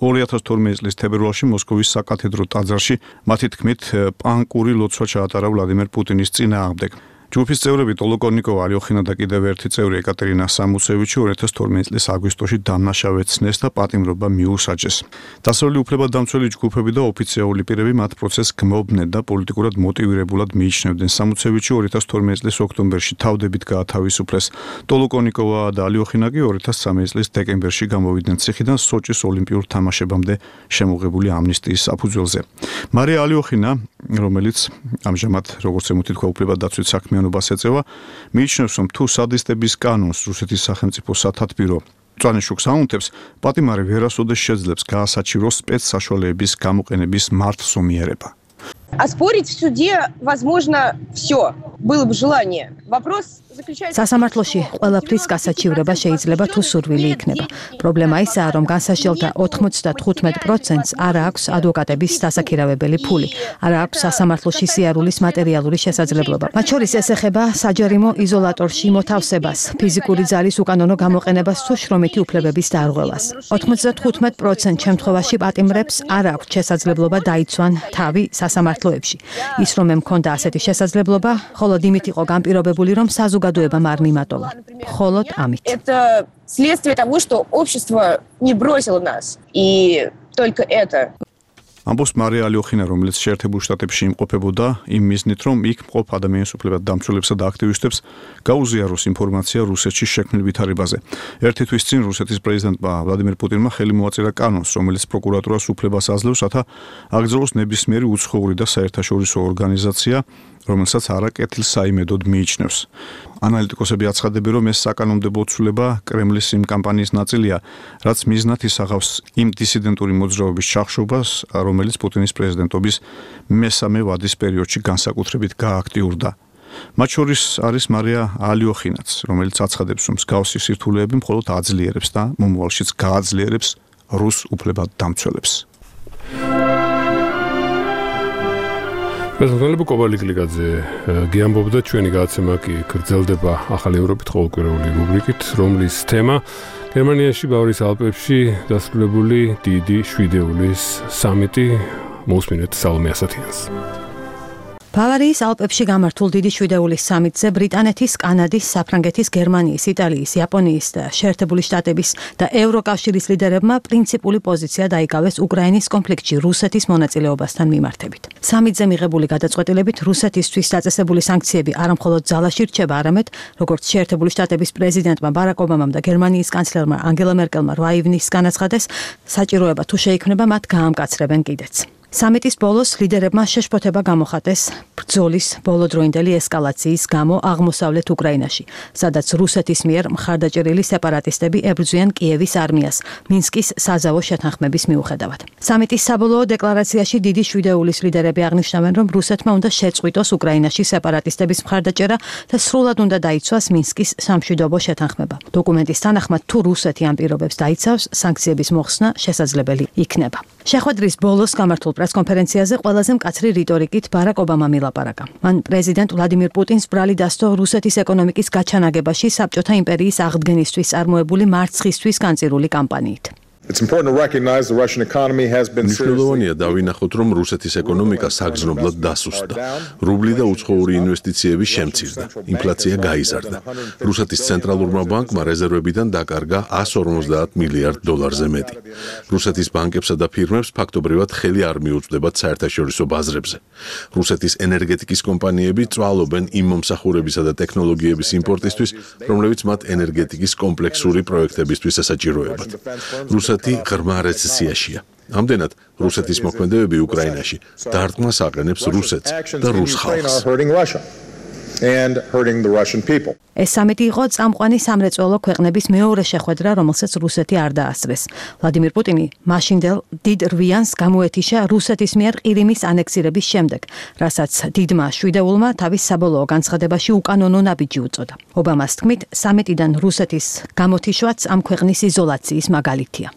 2012 წლის თებერვალში მოსკოვის საკათედრო ტაძარში მათი თქმით პანკური ლოცვა ჩაატარა ვლადიმერ პუტინის წინააღმდეგ. ჯგუფის წევრები ტოლოკონიკოვა, ალიოხინა და კიდევ ერთი წევრი ეკატერინა სამუცევიჩი 2012 წლის აგვისტოში დამნაშავეცნეს და პატიმრობა მიუსაჯეს. დასავლელი უფლებადამცველი ჯგუფები და ოფიციალური პირები მათ პროცესს გმობდნენ და პოლიტიკურად მოტივირებულად მიიჩნევდნენ. სამუცევიჩი 2012 წლის ოქტომბერში თავდებით გაათავისუფლეს. ტოლოკონიკოვა და ალიოხინა კი 2013 წლის დეკემბერში გამოვიდნენ ციხიდან სოჭის ოლიმპიურ თამაშებამდე შემოღებული ამნისტიის საფუძველზე. მარია ალიოხინა, რომელიც ამჟამად როგორც ემუთი თქვა უფლებადაცვით საქმიანობას ეწევა, მიიჩნევს, რომ თუ სადისტების კანონს რუსეთის სახელმწიფო სათათბირო წვანეშუქს აუნთებს, პატიმარი ვერასოდეს შეძლებს გაასაჩივროს სპეცსაშუალებების გამოყენების მართლსომიერება. Оспорить в суде возможно все, было бы желание. Вопрос სასამართლოში ყველაფრის გასაჩივრება შეიძლება თუ სურვილი იქნება. პრობლემა ისაა, რომ განსაჯელთა 95%-ს არ აქვს ადვოკატების დასაქირავებელი ფული, არ აქვს სასამართლოში სიარულის მატერიალური შესაძლებლობა. მათ შორის ეს ეხება საჯარიმო იზოლატორში მოთავსებას, ფიზიკური ძალის უკანონო გამოყენებას თუ შრომითი უფლებების დარღვევას. 95% შემთხვევაში პატიმრებს არ აქვს შესაძლებლობა დაიცვან თავი სასამართლოებში. ის რომ მქონდა ასეთი შესაძლებლობა, ხოლო იმით იყო განპირობებული, რომ საზოგადოებამ არ მიმატოვა. Холод ამით. Это следствие того, что общество не бросило нас. И только это. ამბობს მარია ალიოხინა, რომელიც შეერთებულ შტატებში იმყოფებოდა იმ მიზნით, რომ იქ მყოფ ადამიანის უფლებადამცველებსა და აქტივისტებს გაუზიაროს ინფორმაცია რუსეთში შექმნილ ვითარებაზე. ერთი თვის წინ რუსეთის პრეზიდენტმა ვლადიმერ პუტინმა ხელი მოაწერა კანონს, რომელიც პროკურატურას უფლებას აძლევს, რათა აგრძელოს ნებისმიერი უცხოური და საერთაშორისო ორგანიზაცია, რომელსაც არაკეთილ საიმედოდ მიიჩნევს. ანალიტიკოსები აცხადებენ, რომ ეს საკანონმდებლო ცვლილება კრემლის იმ კამპანიის ნაწილია, რაც მიზნად ისახავს იმ დისიდენტური მოძრაობის ჩახშობას, რომელიც პუტინის პრეზიდენტობის მესამე ვადის პერიოდში განსაკუთრებით გააქტიურდა. მათ შორის არის მარია ალიოხინაც, რომელიც აცხადებს, რომ მსგავსი სირთულეები მხოლოდ აძლიერებს და მომავალშიც გააძლიერებს რუს უფლებადამცველებს. მეზონელები კობალიკლიკაძე გიამბობდა, ჩვენი გადაცემა კი გრძელდება ახალი ევროპით ყოველკვირეული რუბრიკით, რომლის თემა გერმანიაში ბავარის ალპებში დასრულებული დიდი შვიდეულის სამიტი. მოусმინეთ სალომე ასათიანს. ბავარიის ალპებში გამართულ დიდი შვიდეულის სამიტზე ბრიტანეთის, კანადის, საფრანგეთის, გერმანიის, იტალიის, იაპონიის და შეერთებული შტატების და ევროკავშირის ლიდერებმა პრინციპული პოზიცია დაიკავეს უკრაინის კონფლიქტში რუსეთის მონაწილეობასთან მიმართებით. სამიტზე მიღებული გადაწყვეტილებით რუსეთისთვის დაწესებული სანქციები არამხოლოდ ძალაში რჩება, არამედ როგორც შეერთებული შტატების პრეზიდენტმა ბარაკ ობამამ და გერმანიის კანცლერმა ანგელა მერკელმა 8 ივნისს განაცხადეს, საჭიროება თუ შეიქმნება მათ გაამკაცრებენ კიდეც. სამიტის ბოლოს ლიდერებმა შეშფოთება გამოხატეს ბრძოლის ბოლოდროინდელი ესკალაციის გამო აღმოსავლეთ უკრაინაში, სადაც რუსეთის მიერ მხარდაჭერილი სეპარატისტები ებრძვიან კიევის არმიას მინსკის საზავო შეთანხმების მიუხედავად. სამიტის საბოლოო დეკლარაციაში დიდი შვიდეულის ლიდერები აღნიშნავენ, რომ რუსეთმა უნდა შეწყვიტოს უკრაინაში სეპარატისტების მხარდაჭერა და სრულად უნდა დაიცვას მინსკის სამშვიდობო შეთანხმება. დოკუმენტის თანახმად, თუ რუსეთი ამ პირობებს დაიცავს, სანქციების მოხსნა შესაძლებელი იქნება. შეხვედრის ბოლოს გამართულ პრესკონფერენციაზე ყველაზე მკაცრი რიტორიკით ბარაკ ობამამ ილაპარაკა. მან პრეზიდენტ ვლადიმირ პუტინს ბრალი დასთო რუსეთის ეკონომიკის გაჩანაგებაში საბჭოთა იმპერიის აღდგენისთვის წარმოებული მარცხისთვის განწირული კამპანიით. მნიშვნელოვანია დავინახოთ, რომ რუსეთის ეკონომიკა საგრძნობლად დასუსტდა. რუბლი და უცხოური ინვესტიციები შემცირდა. ინფლაცია გაიზარდა. რუსეთის ცენტრალურმა ბანკმა რეზერვებიდან დაკარგა $150 მილიარდ მეტი. რუსეთის ბანკებსა და ფირმებს ფაქტობრივად ხელი არ მიუწვდებათ საერთაშორისო ბაზრებზე. რუსეთის ენერგეტიკის კომპანიები წვალობენ იმ მომსახურებისა და ტექნოლოგიების იმპორტისთვის, რომლებიც მათ ენერგეტიკის კომპლექსური პროექტებისთვის ესაჭიროებათ. ღრმა რეცესიაშია. ამდენად, რუსეთის მოქმედებები უკრაინაში დარტყმას აყენებს რუსეთს და რუს ხალხს. ეს სამიტი იყო წამყვანი სამრეწველო ქვეყნების მეორე შეხვედრა, რომელსაც რუსეთი არ დაასწრეს. ვლადიმირ პუტინი მაშინდელ დიდ რვიანს გამოეთიშა რუსეთის მიერ ყირიმის ანექსირების შემდეგ, რასაც დიდმა შვიდეულმა თავის საბოლოო განცხადებაში უკანონო ნაბიჯი უწოდა. ობამას თქმით, სამიტიდან რუსეთის გამოთიშვაც ამ ქვეყნის იზოლაციის მაგალითია.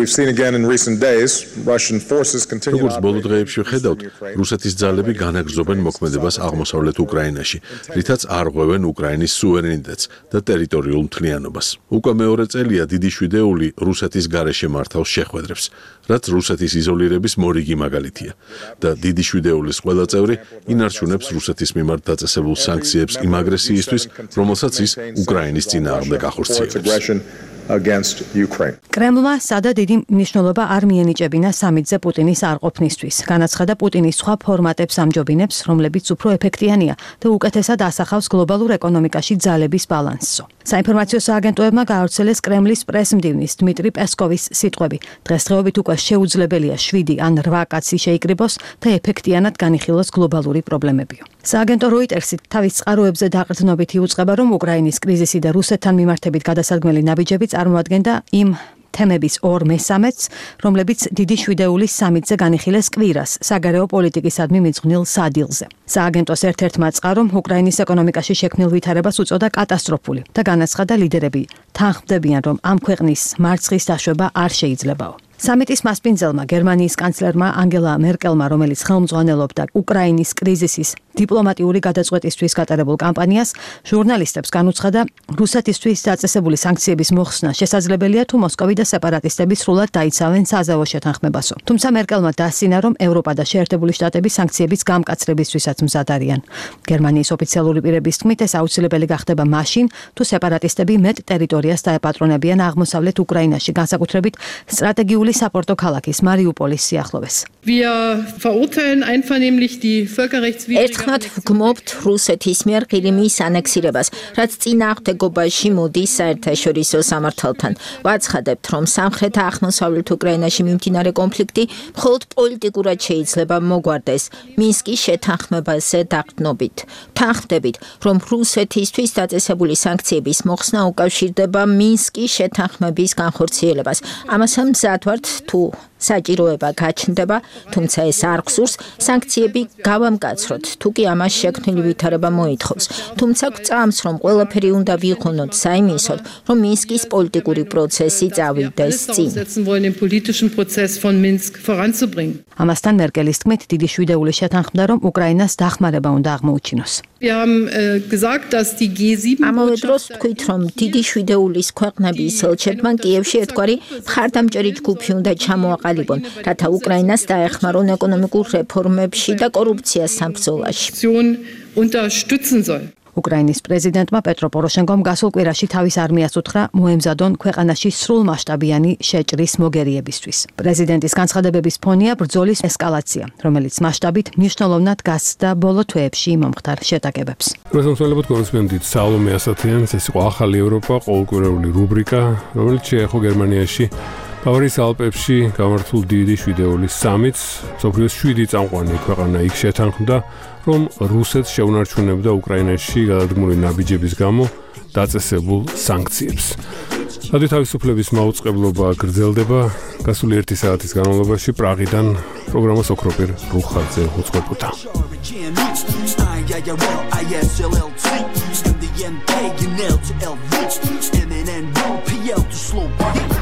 როგორც ბოლო დღეებში ვხედავთ, რუსეთის ძალები განაგრძობენ მოქმედებას აღმოსავლეთ უკრაინაში, რითაც არღვევენ უკრაინის სუვერენიტეტს და ტერიტორიულ მთლიანობას. უკვე მეორე წელია დიდი შვიდეული რუსეთის გარეშე მართავს შეხვედრებს, რაც რუსეთის იზოლირების მორიგი მაგალითია და დიდი შვიდეულის ყველა წევრი ინარჩუნებს რუსეთის მიმართ დაწესებულ სანქციებს იმ აგრესიისთვის, რომელსაც ის უკრაინის წინააღმდეგ ახორციელებს. კრემლმა სადა დიდი მნიშვნელობა არ მიენიჭებინა სამიტზე პუტინის არყოფნისთვის. განაცხადა პუტინის სხვა ფორმატებს ამჯობინებს, რომლებიც უფრო ეფექტიანია და უკეთესად ასახავს გლობალურ ეკონომიკაში ძალების ბალანსს. საინფორმაციო სააგენტოებმა გაავრცელეს კრემლის პრესმდივნის დმიტრი პესკოვის სიტყვები. დღესდღეობით უკვე შეუძლებელია 7 ან 8 კაცი შეიკრიბოს და ეფექტიანად განიხილოს გლობალური პრობლემებიო. სააგენტო როიტერსი თავის წყაროებზე დაყრდნობით იუწყება, რომ უკრაინის კრიზისი და რუსეთთან მიმართებით გადასარგმელი ნაბიჯები წარმოადგენდა იმ თემების 2/3-ს, რომლებიც დიდი შვიდეულის სამიტზე განიხილეს კვირას საგარეო პოლიტიკისადმი მიძღვნილ სადილზე. სააგენტოს ერთ-ერთმა წყარომ უკრაინის ეკონომიკაში შექმნილ ვითარებას უწოდა კატასტროფული და განაცხადა ლიდერები თანხმდებიან, რომ ამ ქვეყნის მარცხის დაშვება არ შეიძლებაო. სამიტის მასპინძელმა გერმანიის კანცლერმა ანგელა მერკელმა, რომელიც ხელმძღვანელობდა უკრაინის კრიზისის დიპლომატიური გადაწყვეტისთვის გატარებულ კამპანიას, ჟურნალისტებს განუცხადა, რუსეთისთვის დაწესებული სანქციების მოხსნა შესაძლებელია, თუ მოსკოვი და სეპარატისტები სრულად დაიცავენ საზავო შეთანხმებასო. თუმცა მერკელმა დასცინა, რომ ევროპა და შეერთებული შტატები სანქციების გამკაცრებისთვისაც მზად არიან. გერმანიის ოფიციალური პირების თქმით, ეს აუცილებელი გახდება მაშინ, თუ სეპარატისტები მეტ ტერიტორიას დაეპატრონებიან აღმოსავლეთ უკრაინაში, განსაკუთრებით სტრატეგიული საპორტო ქალაქის მარიუპოლის სიახლოვეს. ერთხმად ვგმობთ რუსეთის მიერ ყირიმის ანექსირებას, რაც წინააღმდეგობაში მოდის საერთაშორისო სამართალთან. ვაცხადებთ, რომ სამხრეთ აღმოსავლეთ უკრაინაში მიმდინარე კონფლიქტი მხოლოდ პოლიტიკურად შეიძლება მოგვარდეს მინსკის შეთანხმებაზე დაყრდნობით. თანხმდებით, რომ რუსეთისთვის დაწესებული სანქციების მოხსნა უკავშირდება მინსკის შეთანხმების განხორციელებას. ამას მზად ვართ, თუ საჭიროება გაჩნდება, თუმცა ეს არ გსურს, სანქციები გავამკაცროთ, თუ კი ამას შექმნილი ვითარება მოითხოვს. თუმცა გვწამს, რომ ყველაფერი უნდა ვიყვნოთ საიმისოდ, რომ მინსკის პოლიტიკური პროცესი წავიდეს წინ. ამასთან მერკელის თქმით, დიდი შვიდეული შეთანხმდა, რომ უკრაინას დახმარება უნდა აღმოუჩინოს. ამავე დროს ვთქვით, რომ დიდი შვიდეულის ქვეყნების ელჩებმა კიევში ერთგვარი მხარდამჭერი ჯგუფი უნდა ჩამოაყალიბონ, რათა უკრაინას დაეხმარონ ეკონომიკურ რეფორმებში და კორუფციასთან ბრძოლაში. უკრაინის პრეზიდენტმა პეტრო პოროშენკომ გასულ კვირაში თავის არმიას უთხრა მოემზადონ ქვეყანაში სრულმასშტაბიანი შეჭრის მოგერიებისთვის. პრეზიდენტის განცხადებების ფონია ბრძოლის ესკალაცია, რომელიც მასშტაბით მნიშვნელოვნად გასცდა ბოლო თვეებში მომხდარ შეტაკებებს. პრეზიდენტებად კორესპონდენტ სალომე ასათიანს ეს იყო ახალი ევროპა, ყოველკვირეული რუბრიკა, რომელიც შეეხო გერმანიაში ბავარიის ალპებში გამართულ დიდი შვიდეულის სამიც მსოფლიოს 7 წამყვანი ქვეყანა იქ შეთანხმდა, რომ რუსეთს შეუნარჩუნებდა უკრაინაში გადადგმული ნაბიჯების გამო დაწესებულ სანქციებს. სადი თავისუფლების მაუწყებლობა გრძელდება. გასული 1 საათის განმავლობაში პრაღიდან პროგრამას ოქროპირ რუხაძე უწყებოდა. MNN, PL to slow